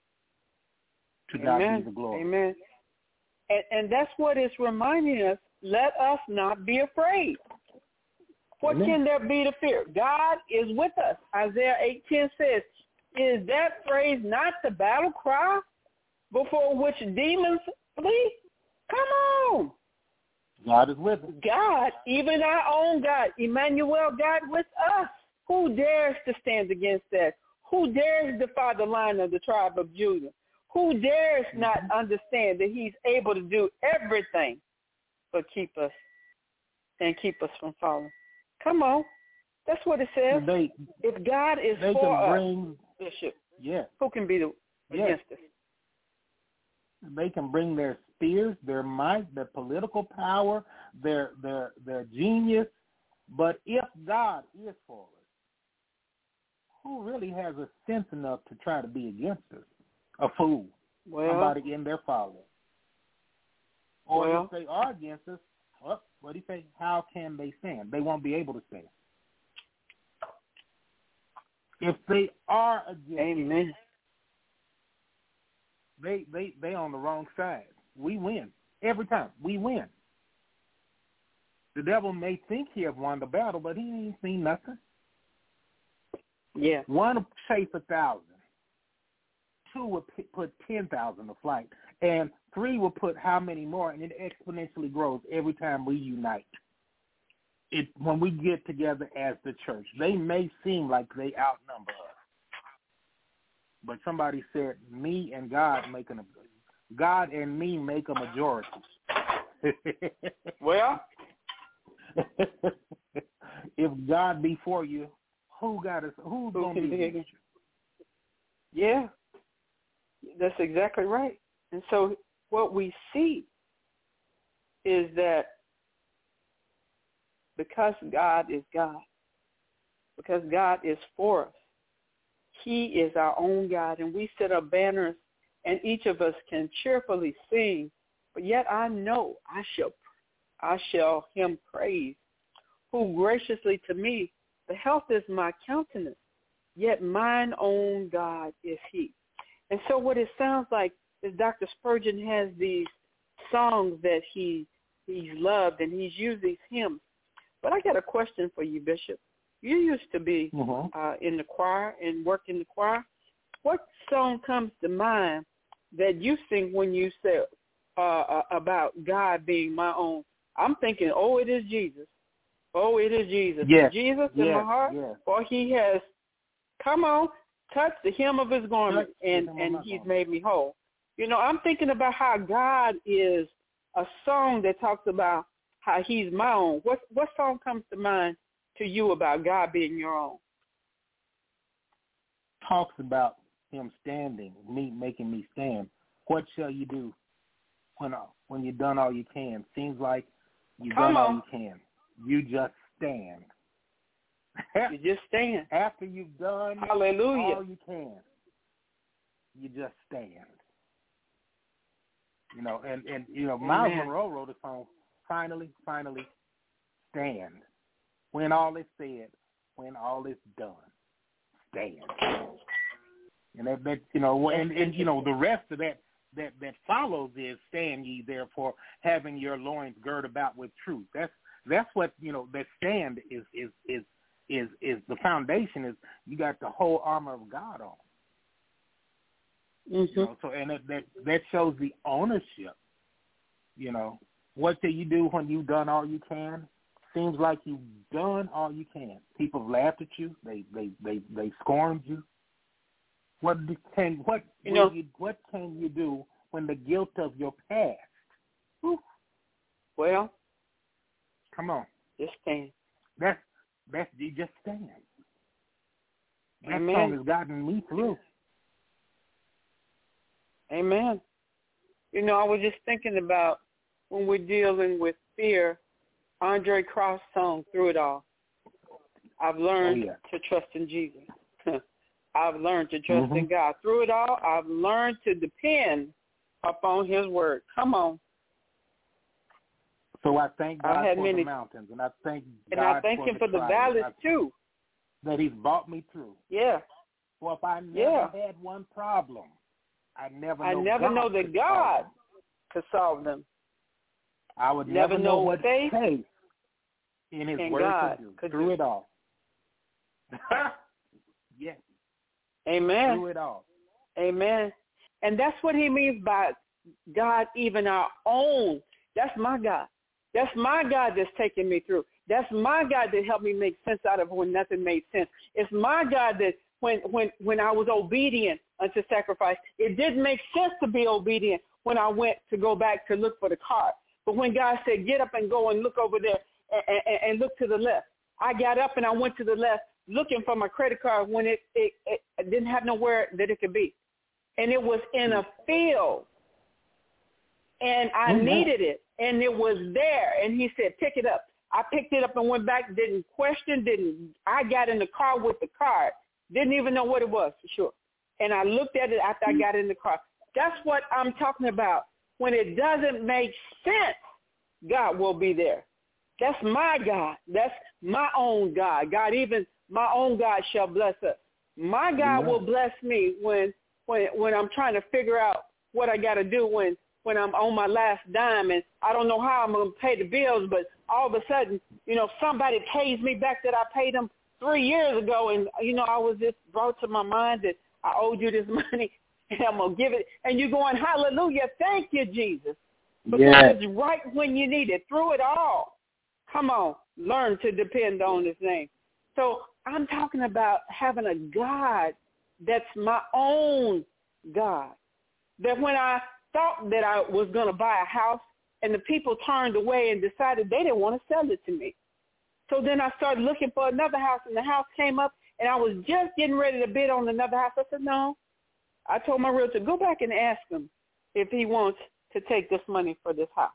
To God Amen. be the glory. Amen. And, and that's what it's reminding us. Let us not be afraid. What Amen. can there be to fear? God is with us. Isaiah eight ten says, is that phrase not the battle cry before which demons flee? Come on. God is with us. God, even our own God, Emmanuel, God with us. Who dares to stand against that? Who dares defy the line of the tribe of Judah? Who dares Mm-hmm. not understand that he's able to do everything but keep us and keep us from falling? Come on. That's what it says. They, if God is they for can us, bring, Bishop, yeah, who can be the, yeah. against us? They can bring their spears, their might, their political power, their their their genius. But if God is for us, who really has a sense enough to try to be against us? A fool. Well, somebody in their folly. Or well, if they are against us, well, what do you say? How can they stand? They won't be able to stand. If they are against amen. us, they they they on the wrong side. We win every time. We win. The devil may think he have won the battle, but he ain't seen nothing. Yeah. One will chase a thousand. Two will p- put ten thousand to flight. And three will put how many more? And it exponentially grows every time we unite. It when we get together as the church. They may seem like they outnumber us. But somebody said, me and God make an God and me make a majority. Well, if God be for you, who got us? Who's who going to can be be against you? Yeah, that's exactly right. And so what we see is that because God is God, because God is for us, he is our own God, and we set up banners, and each of us can cheerfully sing. But yet I know I shall, I shall him praise, who graciously to me, the health is my countenance, yet mine own God is he. And so what it sounds like is Doctor Spurgeon has these songs that he he's loved, and he's used these hymns. But I got a question for you, Bishop. You used to be mm-hmm. uh, in the choir and work in the choir. What song comes to mind that you sing when you say uh, about God being my own? I'm thinking, oh, it is Jesus. Oh, it is Jesus. Yes. Jesus yes. in my heart, yes. for he has, come on, touched the hem of his garment, and, and he's garment. made me whole. You know, I'm thinking about how God is a song that talks about how he's my own. What what song comes to mind to you about God being your own? Talks about him standing, me making me stand. What shall you do when when you've done all you can? Seems like you've Come done on. all you can. You just stand. You just stand. After you've done Hallelujah. all you can, you just stand. You know, and, and you know, Miles Amen. Monroe wrote a song, Finally, Finally, Stand. When all is said, when all is done, stand. And that, that you know, and, and you know, the rest of that, that, that follows is stand ye therefore, having your loins girt about with truth. That's that's what, you know, that stand is is is is is the foundation is you got the whole armor of God on. Mm-hmm. You know, so and that, that that shows the ownership. You know, what do you do when you've done all you can? Seems like you've done all you can. People have laughed at you. They they they, they scorned you. What can what you know, you, what can you do when the guilt of your past? Whew. Well, come on, just stand. That's that's you just stand. That Amen. song has gotten me through. Amen. You know, I was just thinking about when we're dealing with fear, Andre Crouch's song, Through It All. I've learned oh, yeah. to trust in Jesus. I've learned to trust mm-hmm. in God. Through it all, I've learned to depend upon his word. Come on. So I thank God had for many, the mountains, and I thank God and I thank for him the for the trials. valleys, I, too. That he's brought me through. Yeah. Well, if I never yeah. had one problem, I never I know never God know that God could solve them. I would never, never know, know what faith faith in his and word God could do. could Through do. it all. Yes. Amen. Through it all. Amen. And that's what he means by God, even our own. That's my God. That's my God that's taking me through. That's my God that helped me make sense out of when nothing made sense. It's my God that when when when I was obedient unto sacrifice, it didn't make sense to be obedient when I went to go back to look for the car. But when God said, get up and go and look over there and, and, and look to the left, I got up and I went to the left looking for my credit card when it, it, it didn't have nowhere that it could be. And it was in a field. And I mm-hmm. needed it. And it was there. And he said, pick it up. I picked it up and went back, didn't question, didn't. I got in the car with the card. Didn't even know what it was for sure. And I looked at it after I got in the car. That's what I'm talking about. When it doesn't make sense, God will be there. That's my God. That's my own God. God, even my own God shall bless us. My God yeah. will bless me when when when I'm trying to figure out what I got to do when, when I'm on my last dime and I don't know how I'm going to pay the bills, but all of a sudden, you know, somebody pays me back that I paid them three years ago, and, you know, I was just brought to my mind that I owed you this money, and I'm going to give it. And you're going, hallelujah, thank you, Jesus. Because yes. it's right when you need it. Through it all, come on, learn to depend on his name. So I'm talking about having a God that's my own God. That when I thought that I was going to buy a house, and the people turned away and decided they didn't want to sell it to me. So then I started looking for another house, and the house came up, and I was just getting ready to bid on another house. I said, no. I told my realtor, go back and ask him if he wants to take this money for this house.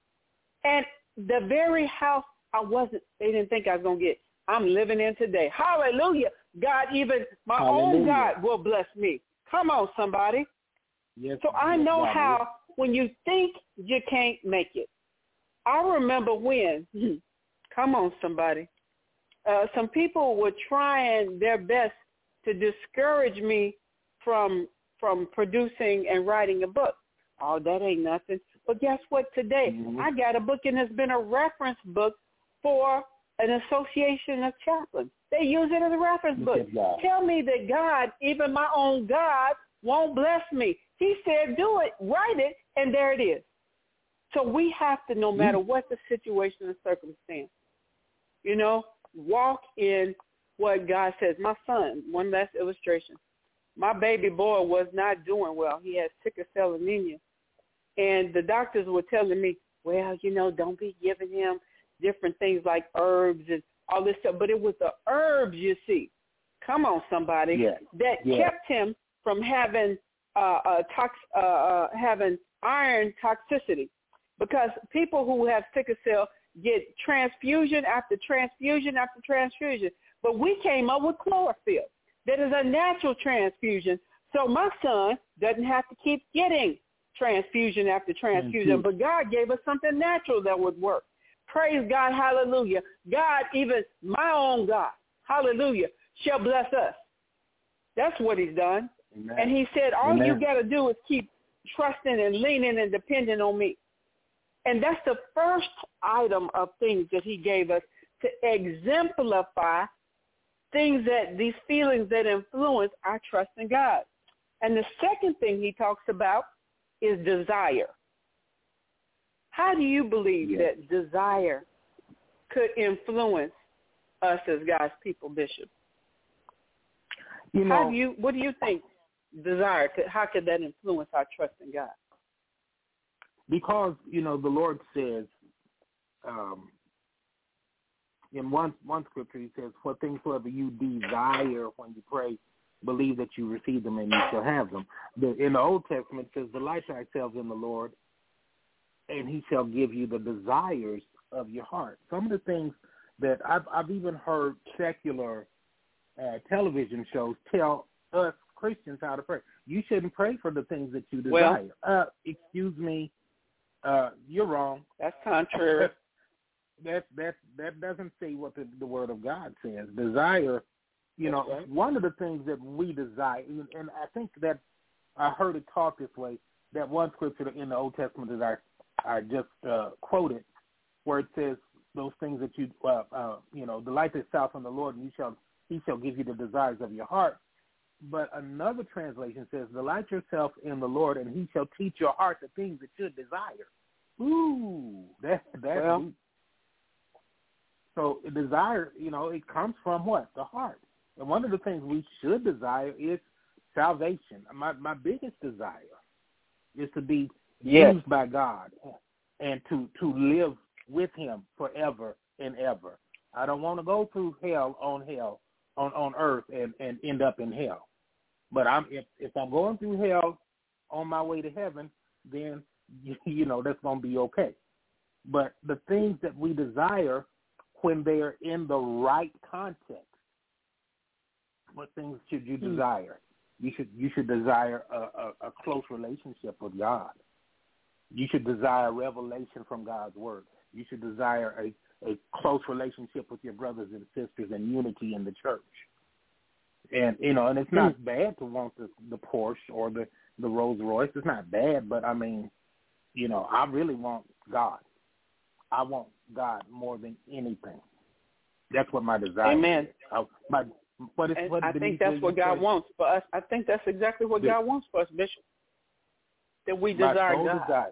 And the very house I wasn't, they didn't think I was going to get, I'm living in today. Hallelujah. God, even my Hallelujah. own God will bless me. Come on, somebody. Yes, So I yes, know God, how yes. when you think you can't make it. I remember when, come on, somebody, uh, some people were trying their best to discourage me from from producing and writing a book. Oh, that ain't nothing. But guess what? Today, Mm-hmm. I got a book, and it's been a reference book for an association of chaplains. They use it as a reference Look book. at God. Tell me that God, even my own God, won't bless me. He said, do it, write it, and there it is. So we have to, no matter what the situation and circumstance, you know, walk in what God says. My son, one last illustration. My baby boy was not doing well. He had sickle cell anemia. And the doctors were telling me, well, you know, don't be giving him different things like herbs and all this stuff. But it was the herbs, you see. Come on, somebody. Yes. That Yes. kept him from having uh, uh, tox, uh, uh, having iron toxicity. Because people who have sickle cell get transfusion after transfusion after transfusion. But we came up with chlorophyll. That is a natural transfusion. So my son doesn't have to keep getting transfusion after transfusion. But God gave us something natural that would work. Praise God, hallelujah. God, even my own God, hallelujah, shall bless us. That's what he's done. Amen. And he said, all Amen. you got to do is keep trusting and leaning and depending on me. And that's the first item of things that he gave us to exemplify things that, these feelings that influence our trust in God. And the second thing he talks about is desire. How do you believe Yes. that desire could influence us as God's people, Bishop? You know, How do you, what do you think desire, could, how could that influence our trust in God? because, you know, the Lord says, um, in one one scripture, he says, for things soever you desire when you pray, believe that you receive them and you shall have them. The, in the Old Testament, it says, delight thyself in the Lord, and he shall give you the desires of your heart. Some of the things that I've, I've even heard secular uh, television shows tell us Christians how to pray. You shouldn't pray for the things that you desire. Well, uh, excuse me, uh, you're wrong. That's contrary. That that that doesn't say what the, the Word of God says. Desire, you know, right. One of the things that we desire, and I think that I heard it taught this way, that one scripture in the Old Testament that I, I just uh, quoted, where it says those things that you, uh, uh, you know, delight yourself in the Lord, and you shall, He shall give you the desires of your heart. But another translation says, delight yourself in the Lord, and He shall teach your heart the things that you desire. Ooh, that, that's well, deep. So desire, you know, it comes from what? The heart. And one of the things we should desire is salvation. My my biggest desire is to be yes. used by God and to, to live with Him forever and ever. I don't want to go through hell on hell on, on earth and, and end up in hell. But I'm if, if I'm going through hell on my way to heaven, then you know that's going to be okay. But the things that we desire, when they are in the right context, what things should you desire? You should you should desire a, a, a close relationship with God. You should desire revelation from God's word. You should desire a, a close relationship with your brothers and sisters and unity in the church. And you know, and it's not bad to want the, the Porsche or the, the Rolls Royce. It's not bad, but I mean, you know, I really want God. I want God more than anything. That's what my desire Amen. is. I, my, what is, and what I think that's what God say? wants for us. I think that's exactly what the, God wants for us, Bishop. That we my desire sole God. Desire,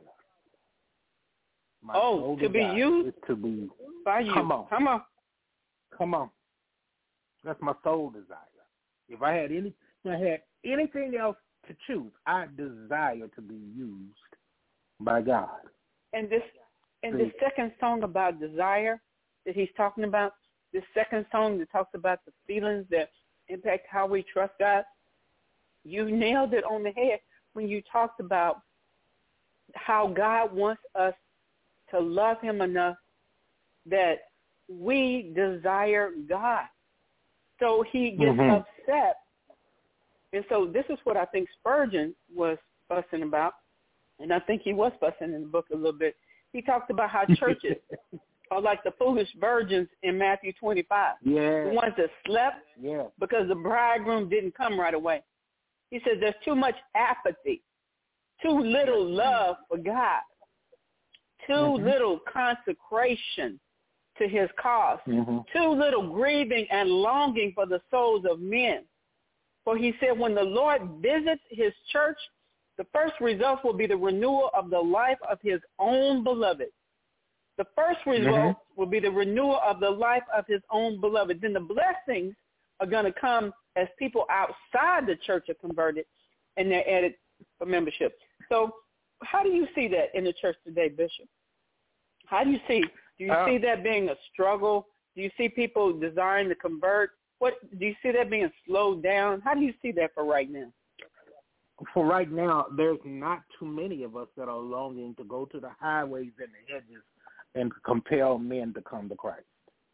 my oh, to be used to be by you. Come on, come on, come on. That's my sole desire. If I had any, if I had anything else to choose, I desire to be used by God. And this And the second song about desire that he's talking about, the second song that talks about the feelings that impact how we trust God, you nailed it on the head when you talked about how God wants us to love him enough that we desire God. So he gets mm-hmm. upset. And so this is what I think Spurgeon was fussing about, and I think he was fussing in the book a little bit. He talked about how churches are like the foolish virgins in Matthew twenty-five, yeah. the ones that slept yeah. because the bridegroom didn't come right away. He said there's too much apathy, too little love for God, too mm-hmm. little consecration to his cause, mm-hmm. too little grieving and longing for the souls of men. For he said when the Lord visits his church, the first result will be the renewal of the life of his own beloved. The first result mm-hmm. will be the renewal of the life of his own beloved. Then the blessings are going to come as people outside the church are converted and they're added for membership. So how do you see that in the church today, Bishop? How do you see, do you uh, see that being a struggle? Do you see people desiring to convert? What do you see that being slowed down? How do you see that for right now? For right now, there's not too many of us that are longing to go to the highways and the hedges and compel men to come to Christ,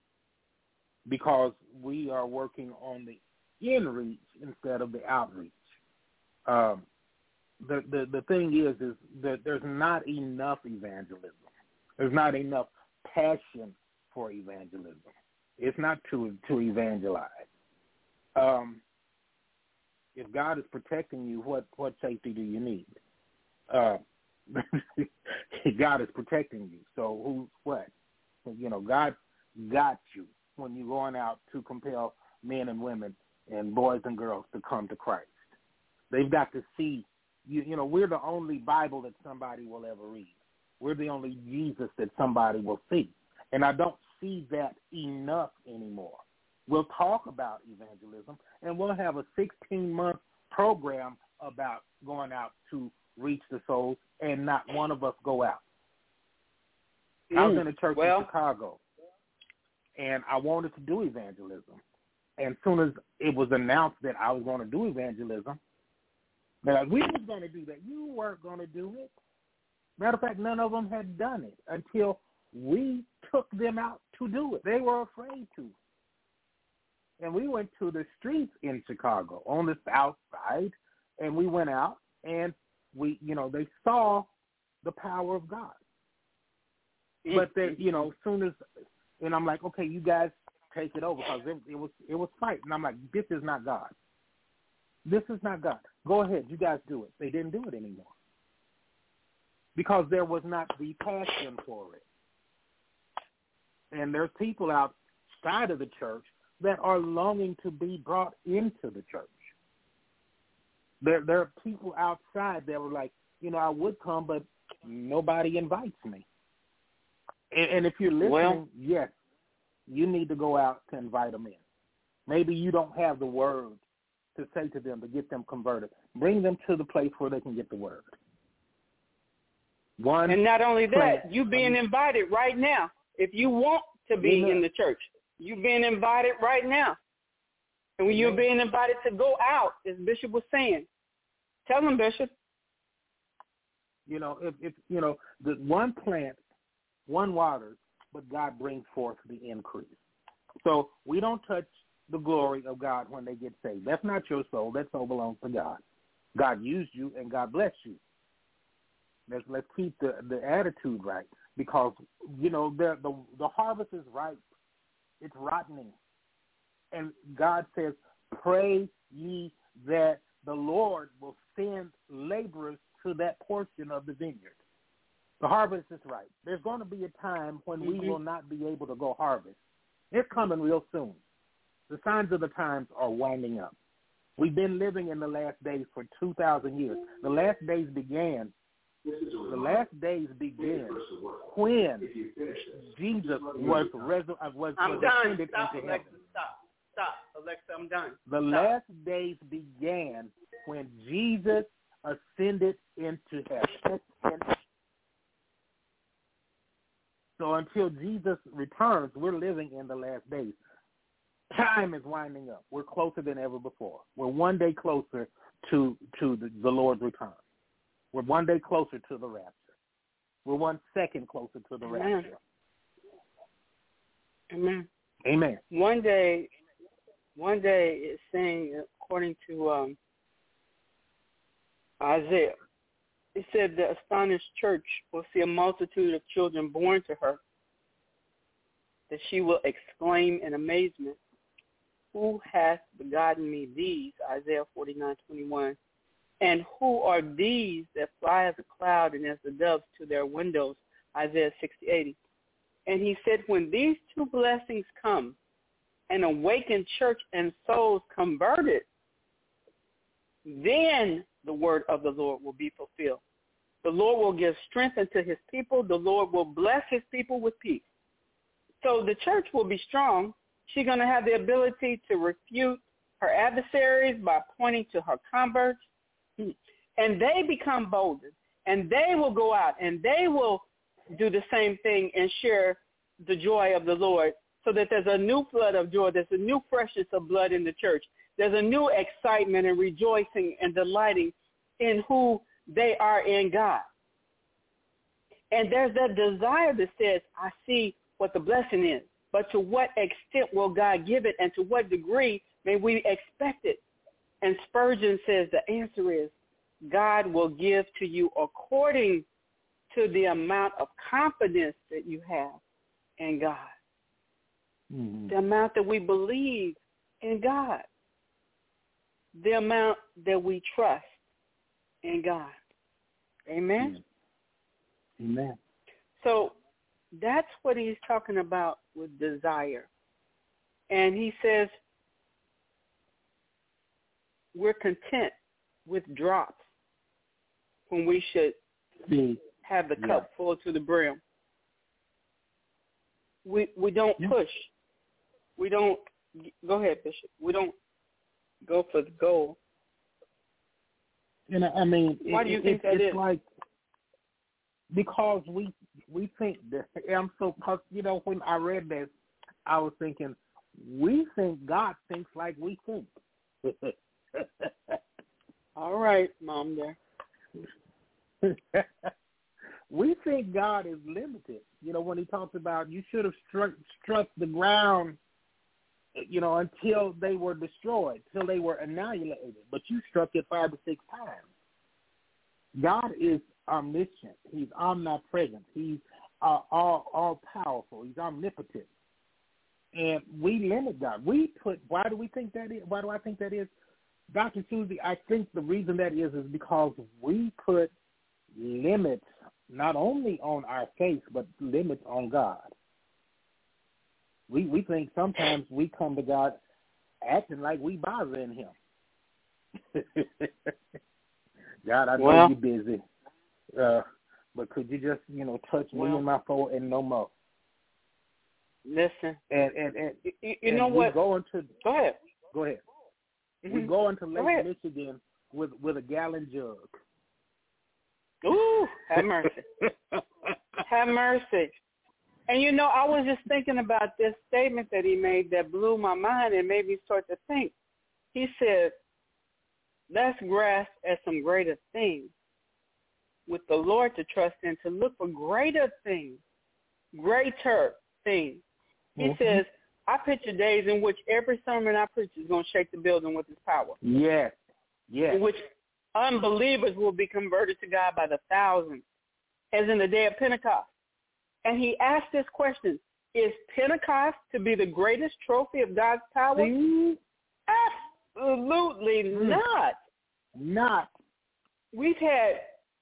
because we are working on the in-reach instead of the outreach. Um, the, the the thing is, is that there's not enough evangelism. There's not enough passion for evangelism. It's not to to evangelize. Um, if God is protecting you, what, what safety do you need? Uh, God is protecting you. So who's what? You know, God got you when you're going out to compel men and women and boys and girls to come to Christ. They've got to see, you, you know, we're the only Bible that somebody will ever read. We're the only Jesus that somebody will see. And I don't see that enough anymore. We'll talk about evangelism, and we'll have a sixteen-month program about going out to reach the souls, and not one of us go out. Mm, I was in a church well, in Chicago, and I wanted to do evangelism. And as soon as it was announced that I was going to do evangelism, they're like, we was going to do that. You weren't going to do it. Matter of fact, none of them had done it until we took them out to do it. They were afraid to. And we went to the streets in Chicago on the south side, and we went out, and we, you know, they saw the power of God. But they, you know, as soon as, and I'm like, okay, you guys take it over, because it, it was it was fight. And I'm like, this is not God. This is not God. Go ahead, you guys do it. They didn't do it anymore because there was not the passion for it. And there's people outside of the church that are longing to be brought into the church. There, there are people outside that were like, you know, I would come, but nobody invites me. And, and if you're listening, well, yes, you need to go out to invite them in. Maybe you don't have the word to say to them to get them converted. Bring them to the place where they can get the word. One, and not only that, you being invited right now. If you want to be in the church, you're being invited right now. And when you're being invited to go out, as Bishop was saying, tell them, Bishop. You know, if, if you know, the one plant, one waters, but God brings forth the increase. So we don't touch the glory of God when they get saved. That's not your soul. That soul belongs to God. God used you, and God blessed you. Let's, let's keep the, the attitude right, because, you know, the, the the harvest is ripe. It's rottening. And God says, pray ye that the Lord will send laborers to that portion of the vineyard. The harvest is ripe. There's going to be a time when mm-hmm. we will not be able to go harvest. It's coming real soon. The signs of the times are winding up. We've been living in the last days for two thousand years. The last days began The last days began when Jesus was resu- was, I'm was done. ascended Stop, into Alexa. heaven. Stop. Stop. Alexa, I'm done. The Stop. last days began when Jesus ascended into heaven. So until Jesus returns, we're living in the last days. Time is winding up. We're closer than ever before. We're one day closer to to the, the Lord's return. We're one day closer to the rapture. We're one second closer to the Amen. rapture. Amen. Amen. One day, one day it's saying, according to um, Isaiah, it said the astonished church will see a multitude of children born to her, that she will exclaim in amazement, who hath begotten me these, Isaiah forty-nine twenty-one, and who are these that fly as a cloud and as the doves to their windows, Isaiah sixty eighty. And he said, when these two blessings come, an awakened church and souls converted, then the word of the Lord will be fulfilled. The Lord will give strength unto his people. The Lord will bless his people with peace. So the church will be strong. She's going to have the ability to refute her adversaries by pointing to her converts. And they become bolder. And they will go out and they will do the same thing and share the joy of the Lord, so that there's a new flood of joy. There's a new freshness of blood in the church. There's a new excitement and rejoicing and delighting in who they are in God. And there's that desire that says, I see what the blessing is, but to what extent will God give it, and to what degree may we expect it? And Spurgeon says the answer is, God will give to you according to the amount of confidence that you have in God, mm-hmm. the amount that we believe in God, the amount that we trust in God. Amen? Amen. So that's what he's talking about with desire. And he says we're content with drops when we should See. have the Yeah. cup full to the brim. We we don't Yeah. push. We don't go ahead, Bishop. We don't go for the goal. You know, I mean, why it, do you it, think that it's is? Like because we we think that I'm so you know when I read this, I was thinking we think God thinks like we think. All right, Mom there. We think God is limited. You know, when he talks about you should have struck, struck the ground, you know, until they were destroyed, till they were annihilated. But you struck it five or six times. God is omniscient. He's omnipresent. He's uh, all all powerful. He's omnipotent. And we limit God. We put. Why do we think that is? Why do I think that is? Doctor Susie, I think the reason that is is because we put limits not only on our faith, but limits on God. We we think sometimes we come to God acting like we bothering him. God, I know well, you're busy, uh, but could you just, you know, touch well, me in my foot and no more? Listen. And and, and you, you and know we what? Go into, go ahead. Go ahead. Mm-hmm. We go into Lake go Michigan with, with a gallon jug. Ooh, have mercy. Have mercy. And, you know, I was just thinking about this statement that he made that blew my mind and made me start to think. He said, let's grasp at some greater things with the Lord to trust in, to look for greater things, greater things. He mm-hmm. says, I picture days in which every sermon I preach is going to shake the building with his power. Yes, yes. In which unbelievers will be converted to God by the thousands, as in the day of Pentecost. And he asked this question, is Pentecost to be the greatest trophy of God's power? See? Absolutely mm. not. Not. We've had,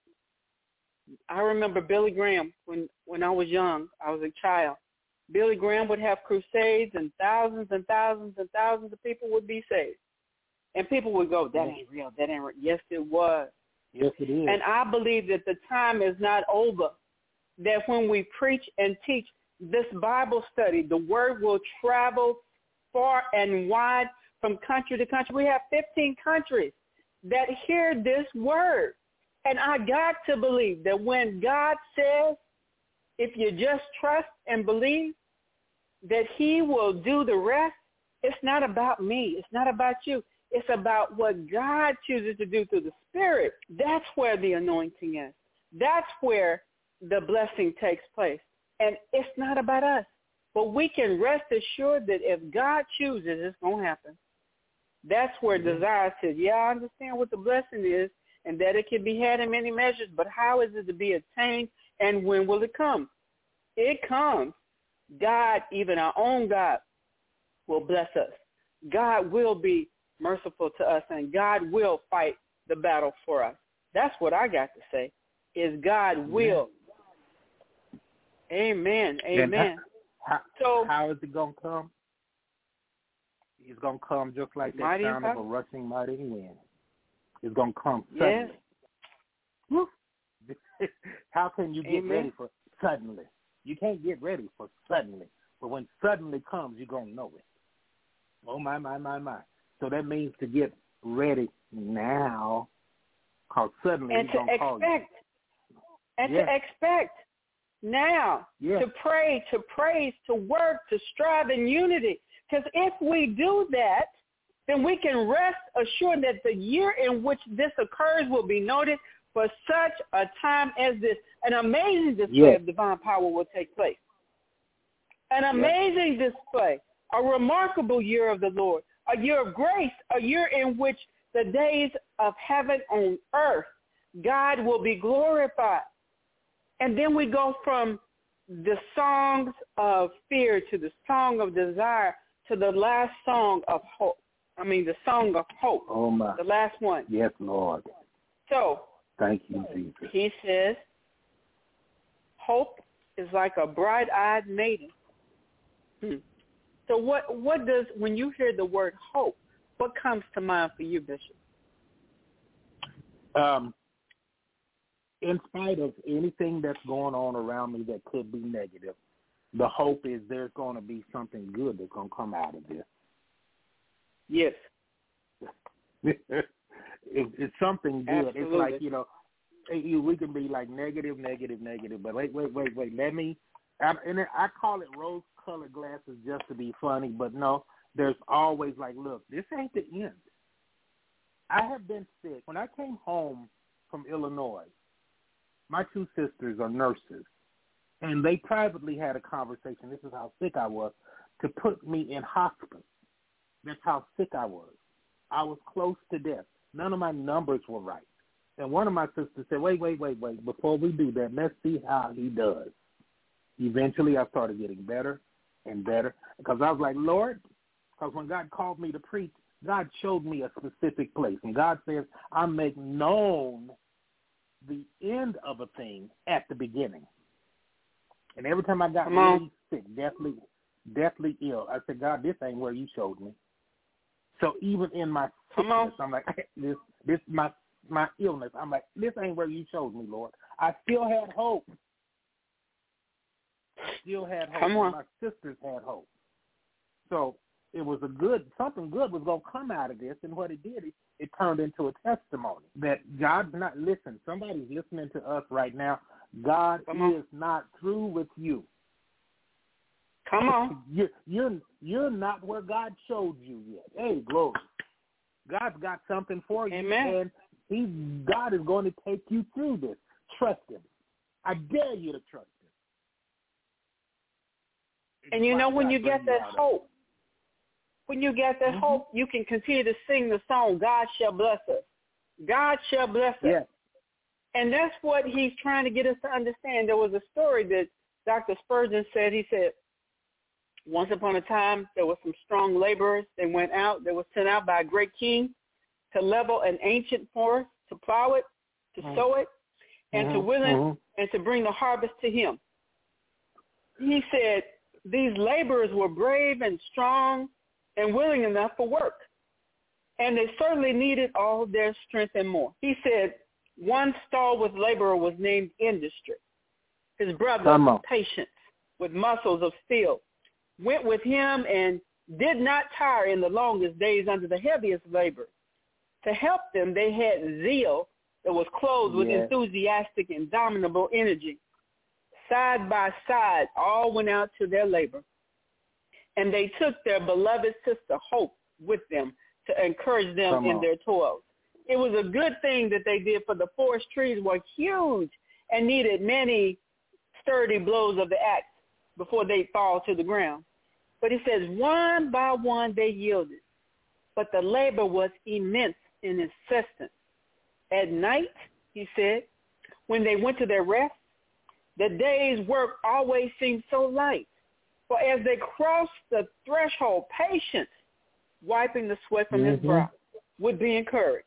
I remember Billy Graham when, when I was young, I was a child. Billy Graham would have crusades and thousands and thousands and thousands of people would be saved. And people would go, that ain't real, that ain't real. Yes, it was. Yes, it is. And I believe that the time is not over, that when we preach and teach this Bible study, the word will travel far and wide from country to country. We have fifteen countries that hear this word. And I got to believe that when God says if you just trust and believe that he will do the rest, it's not about me. It's not about you. It's about what God chooses to do through the Spirit. That's where the anointing is. That's where the blessing takes place. And it's not about us. But we can rest assured that if God chooses, it's going to happen. That's where mm-hmm. desire says, yeah, I understand what the blessing is and that it can be had in many measures, but how is it to be attained and when will it come? It comes. God, even our own God, will bless us. God will be merciful to us, and God will fight the battle for us. That's what I got to say, is God will. Amen. Amen. How, so how is it going to come? It's going to come just like that sound of a rushing mighty wind. It's going to come suddenly. Yes. How can you get Amen. ready for suddenly? You can't get ready for suddenly. But when suddenly comes, you're going to know it. Oh, my, my, my, my. So that means to get ready now, because suddenly and he's going to call you. And yes. to expect now, yes. to pray, to praise, to work, to strive in unity. Because if we do that, then we can rest assured that the year in which this occurs will be noted for such a time as this. An amazing display yes. of divine power will take place. An amazing yes. display, a remarkable year of the Lord, a year of grace, a year in which the days of heaven on earth, God will be glorified. And then we go from the songs of fear to the song of desire to the last song of hope. I mean, the song of hope. Oh, my. The last one. Yes, Lord. So, thank you, Jesus. He says, hope is like a bright-eyed maiden. Hmm. So what, what does, when you hear the word hope, what comes to mind for you, Bishop? Um, in spite of anything that's going on around me that could be negative, the hope is there's going to be something good that's going to come out of this. Yes. it, it's something good. Absolutely. It's like, you know, we can be like negative, negative, negative, but wait, wait, wait, wait. Let me, I, and I call it rose-colored glasses just to be funny, but no, there's always like, look, this ain't the end. I have been sick. When I came home from Illinois, my two sisters are nurses, and they privately had a conversation. This is how sick I was, to put me in hospice. That's how sick I was. I was close to death. None of my numbers were right. And one of my sisters said, wait, wait, wait, wait. Before we do that, let's see how he does. Eventually, I started getting better and better because I was like, Lord, because when God called me to preach, God showed me a specific place. And God says, I make known the end of a thing at the beginning. And every time I got Come really on. sick, deathly, deathly ill, I said, God, this ain't where you showed me. So even in my sickness, I'm like, this, this, my, my illness, I'm like, this ain't where you showed me, Lord. I still had hope. I still had hope. Come on. My sisters had hope. So it was a good, something good was going to come out of this, and what it did, it, it turned into a testimony that God's not listening. Somebody's listening to us right now. God is not through with you. Come on. You're, you're, you're not where God showed you yet. Hey, glory. God's got something for you. Amen. And he, God is going to take you through this. Trust him. I dare you to trust him. And you know, when you get that hope, when you get that mm-hmm. hope, you can continue to sing the song, God shall bless us. God shall bless us. Yes. And that's what he's trying to get us to understand. There was a story that Doctor Spurgeon said. He said, once upon a time, there were some strong laborers. They went out. They were sent out by a great king to level an ancient forest, to plow it, to mm-hmm. sow it, and mm-hmm. to will it, mm-hmm. and to bring the harvest to him. He said these laborers were brave and strong and willing enough for work, and they certainly needed all their strength and more. He said one stalwart laborer was named Industry. His brother, Patience, with muscles of steel, went with him and did not tire in the longest days under the heaviest labor. To help them, they had zeal that was clothed with yes. enthusiastic, indomitable energy. side by side, all went out to their labor. And they took their beloved sister Hope with them to encourage them Come in on. their toils. It was a good thing that they did, for the forest trees were huge and needed many sturdy blows of the axe before they fall to the ground. But it says, one by one they yielded, but the labor was immense and incessant. At night, he said, when they went to their rest, the day's work always seemed so light. For as they crossed the threshold, patience, wiping the sweat from mm-hmm. his brow, would be encouraged.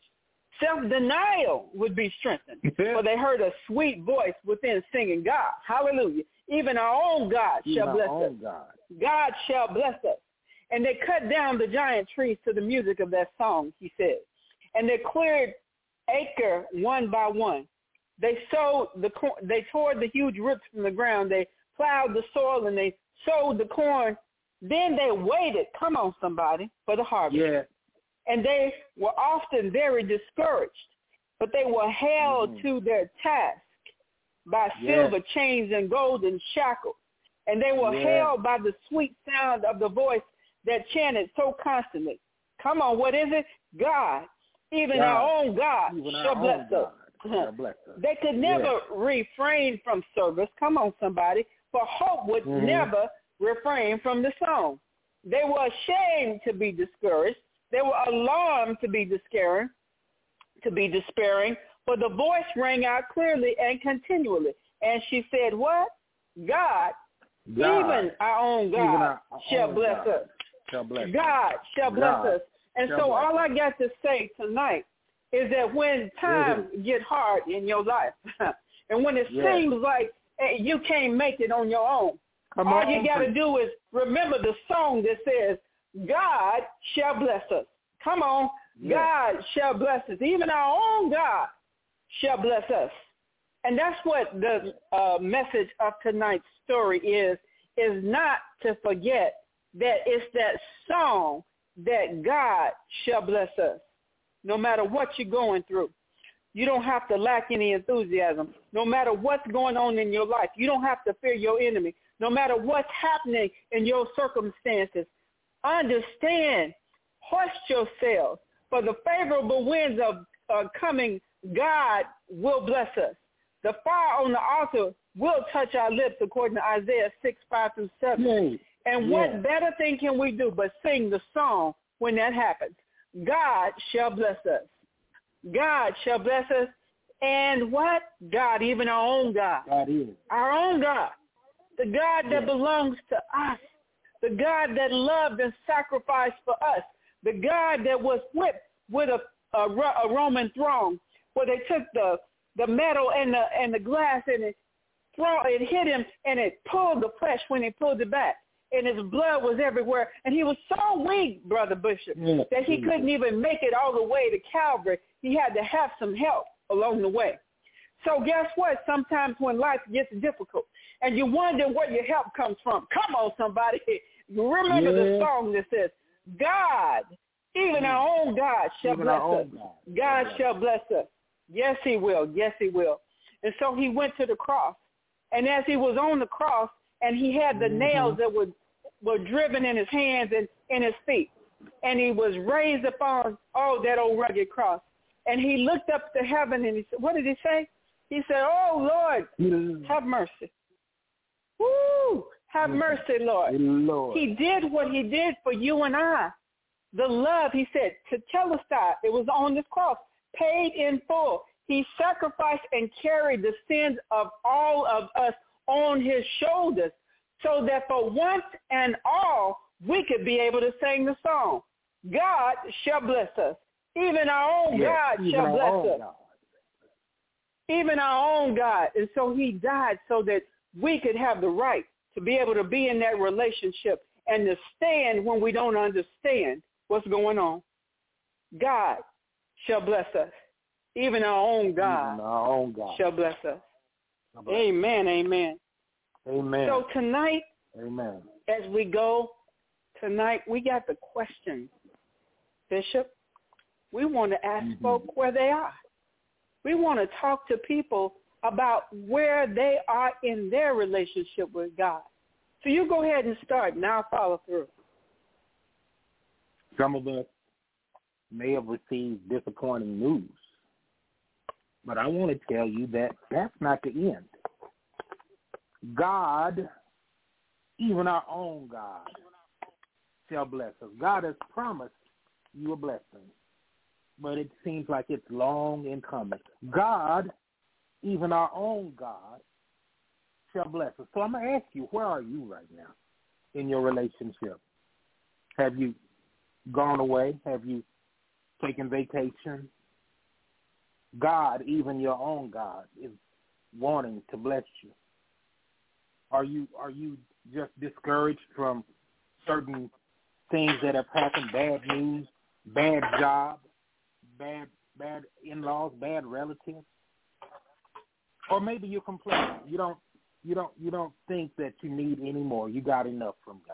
Self-denial would be strengthened. Yeah. For they heard a sweet voice within singing, God, hallelujah, even our own God even shall bless us. God. God shall bless us. And they cut down the giant trees to the music of that song, he said. And they cleared acre one by one. They sowed the corn, they tore the huge roots from the ground. They plowed the soil and they sowed the corn. Then they waited, come on somebody, for the harvest. Yeah. And they were often very discouraged, but they were held mm-hmm. to their task by yeah. silver chains and golden shackles. And they were yeah. held by the sweet sound of the voice that chanted so constantly. Come on, what is it? God, even God. our own God even shall bless us. Shall bless us. They could never yeah. refrain from service. Come on, somebody. For Hope would mm-hmm. never refrain from the song. They were ashamed to be discouraged. They were alarmed to be despairing, to be despairing, for the voice rang out clearly and continually. And she said, what? God, God. even our own God, our shall, own bless God us. shall bless us. God shall bless God us. And shall so all us. I got to say tonight is that when times mm-hmm. get hard in your life, and when it yes. seems like hey, you can't make it on your own, Come all on. you got to do is remember the song that says, God shall bless us. Come on. Yes. God shall bless us. Even our own God shall bless us. And that's what the uh, message of tonight's story is, is not to forget that it's that song that God shall bless us. No matter what you're going through, you don't have to lack any enthusiasm. No matter what's going on in your life, you don't have to fear your enemy. No matter what's happening in your circumstances, understand, hoist yourself, for the favorable winds of uh, coming, God will bless us. The fire on the altar will touch our lips, according to Isaiah six, five through seven. Yes. And yes. what better thing can we do but sing the song when that happens? God shall bless us. God shall bless us. And what? God, even our own God. God is. Our own God. The God that yes. belongs to us. The God that loved and sacrificed for us. The God that was whipped with a, a, a Roman throne, where they took the, the metal and the and the glass and it throw it hit him and it pulled the flesh when he pulled it back. And his blood was everywhere. And he was so weak, Brother Bishop, yes. that he couldn't even make it all the way to Calvary. He had to have some help along the way. So guess what? Sometimes when life gets difficult and you wonder where your help comes from, come on, somebody. Remember yeah. the song that says, God, even our own God shall even bless us. God, God shall bless us. Yes, he will. Yes, he will. And so he went to the cross. And as he was on the cross, and he had the mm-hmm. nails that were, were driven in his hands and in his feet, and he was raised upon, oh, that old rugged cross. And he looked up to heaven, and he said, what did he say? He said, oh, Lord, mm-hmm. have mercy. Woo! Have mm-hmm. mercy, Lord. Lord. He did what he did for you and I. The love, he said, to Telestai, it was on this cross, paid in full. He sacrificed and carried the sins of all of us on his shoulders, so that for once and all, we could be able to sing the song, God shall bless us. Even our own yes, God shall bless us. God. Even our own God. And so he died so that we could have the right to be able to be in that relationship and to stand when we don't understand what's going on. God shall bless us. Even our own God, Even our own God. shall bless us. Amen, amen. Amen. So tonight, amen. As we go tonight, we got the questions, Bishop. We want to ask mm-hmm. folk where they are. We want to talk to people about where they are in their relationship with God. So you go ahead and start, and I'll follow through. Some of us may have received disappointing news, but I want to tell you that that's not the end. God, even our own God, shall bless us. God has promised you a blessing, but it seems like it's long in coming. God, even our own God, shall bless us. So I'm going to ask you, where are you right now in your relationship? Have you gone away? Have you taken vacation? God, even your own God, is wanting to bless you. Are you are you just discouraged from certain things that have happened, bad news, bad job, bad bad in-laws, bad relatives? Or maybe you're complacent. You don't you don't you don't think that you need any more. You got enough from God.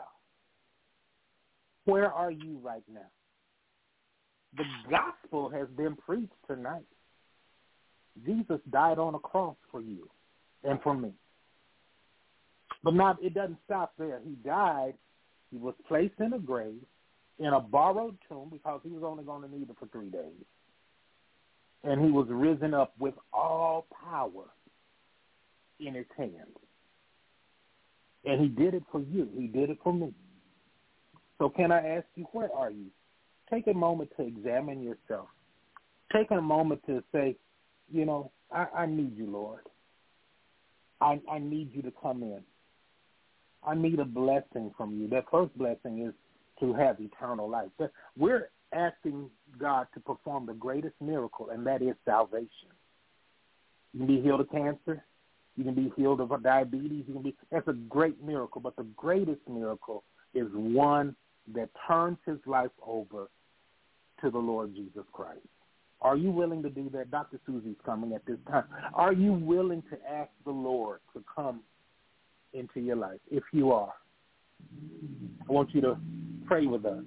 Where are you right now? The gospel has been preached tonight. Jesus died on a cross for you and for me. But not, it doesn't stop there. He died. He was placed in a grave, in a borrowed tomb, because he was only going to need it for three days. And he was risen up with all power in his hand. And he did it for you. He did it for me. So can I ask you, where are you? Take a moment to examine yourself. Take a moment to say, you know, I, I need you, Lord. I, I need you to come in. I need a blessing from you. That first blessing is to have eternal life. We're asking God to perform the greatest miracle, and that is salvation. You can be healed of cancer. You can be healed of diabetes. You can be. That's a great miracle, but the greatest miracle is one that turns his life over to the Lord Jesus Christ. Are you willing to do that? Doctor Susie's coming at this time. Are you willing to ask the Lord to come into your life? If you are, I want you to pray with us.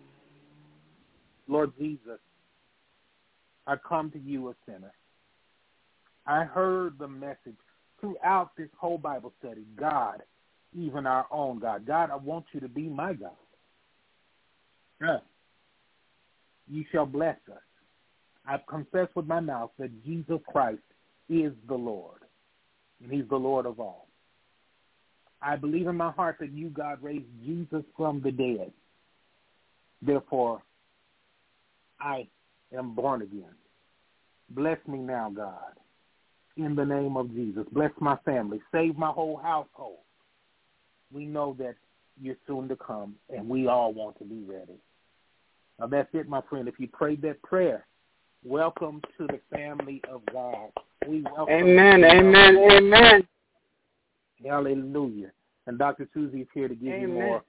Lord Jesus, I come to you a sinner. I heard the message throughout this whole Bible study. God, even our own God. God, I want you to be my God. God, you shall bless us. I've confessed with my mouth that Jesus Christ is the Lord, and he's the Lord of all. I believe in my heart that you, God, raised Jesus from the dead. Therefore, I am born again. Bless me now, God, in the name of Jesus. Bless my family. Save my whole household. We know that you're soon to come, and we all want to be ready. Now, that's it, my friend. If you prayed that prayer, welcome to the family of God. We welcome Amen, you. amen, amen. Hallelujah. And Doctor Susie is here to give amen. you more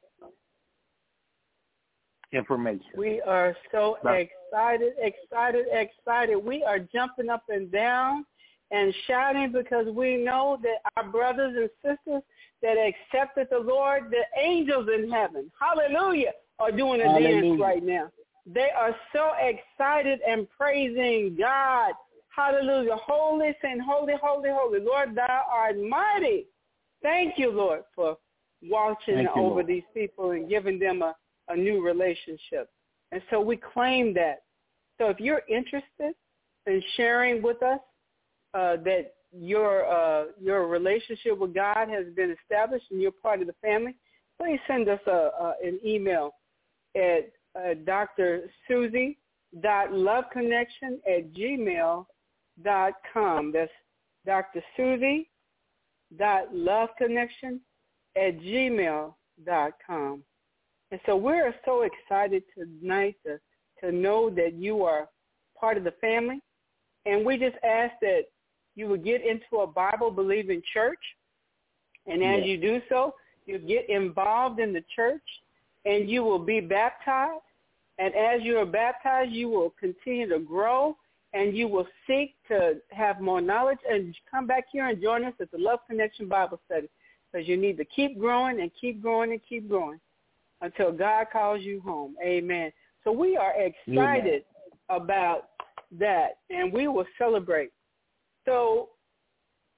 information. We are so Right. excited, excited, excited. We are jumping up and down and shouting because we know that our brothers and sisters that accepted the Lord, the angels in heaven, hallelujah, are doing a hallelujah. dance right now. They are so excited and praising God. Hallelujah. Holy, saying, holy, holy, holy. Lord, thou art mighty. Thank you, Lord, for watching Thank you, over Lord. these people and giving them a, a new relationship. And so we claim that. So if you're interested in sharing with us uh, that your uh, your relationship with God has been established and you're part of the family, please send us a, a, an email at uh, Doctor Susie dot love connection at gmail dot com. That's Doctor Susie dot love connection at gmail dot com. And so we're so excited tonight to, to know that you are part of the family. And we just ask that you would get into a Bible-believing church. And as yes. you do so, you get involved in the church and you will be baptized. And as you are baptized, you will continue to grow and you will seek to have more knowledge and come back here and join us at the Love Connection Bible Study, because you need to keep growing and keep growing and keep growing until God calls you home. Amen. So we are excited Amen. about that, and we will celebrate. So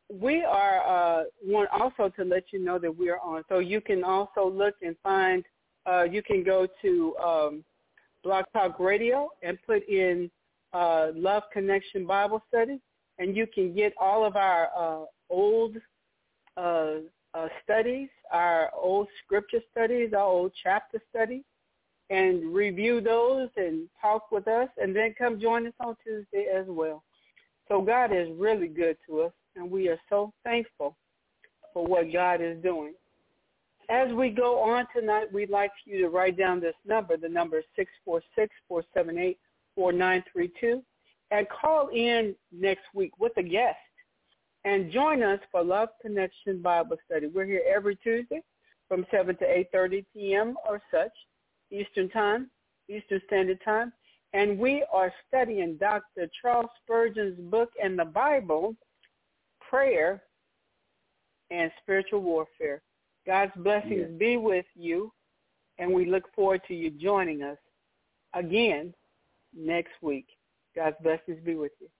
we are uh, want also to let you know that we are on. So you can also look and find. Uh, you can go to um, Blog Talk Radio and put in uh, Love Connection Bible Study, and you can get all of our uh, old uh, uh, studies, our old scripture studies, our old chapter studies, and review those and talk with us, and then come join us on Tuesday as well. So God is really good to us, and we are so thankful for what God is doing. As we go on tonight, we'd like for you to write down this number. The number is six four six, four seven eight, four nine three two, and call in next week with a guest and join us for Love Connection Bible Study. We're here every Tuesday from seven to eight thirty p.m. or such, Eastern Time, Eastern Standard Time, and we are studying Doctor Charles Spurgeon's book and the Bible, Prayer and Spiritual Warfare. God's blessings yes. be with you, and we look forward to you joining us again next week. God's blessings be with you.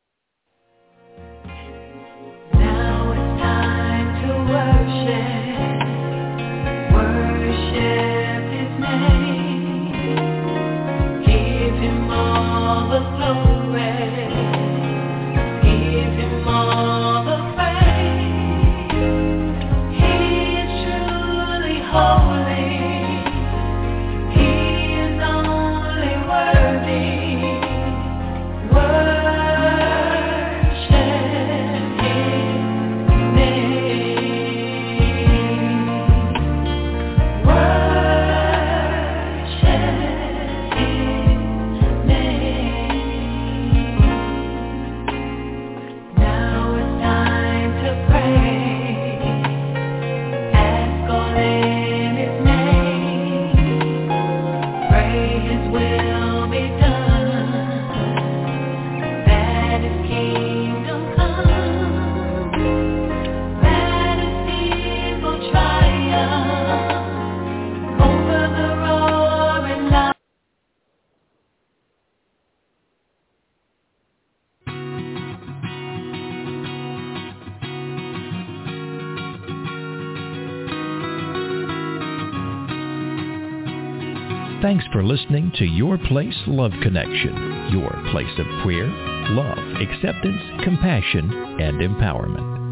Now it's time to worship, worship His name. Give Him all the glory, give Him all the holy, He is only worthy. Worship His name. Worship His name. Now it's time to pray. Ask all in His name. Pray His will be done, that His kingdom come, that His people triumph over the roaring lion. Thanks for listening to Your Place Love Connection, your place of prayer, love, acceptance, compassion, and empowerment.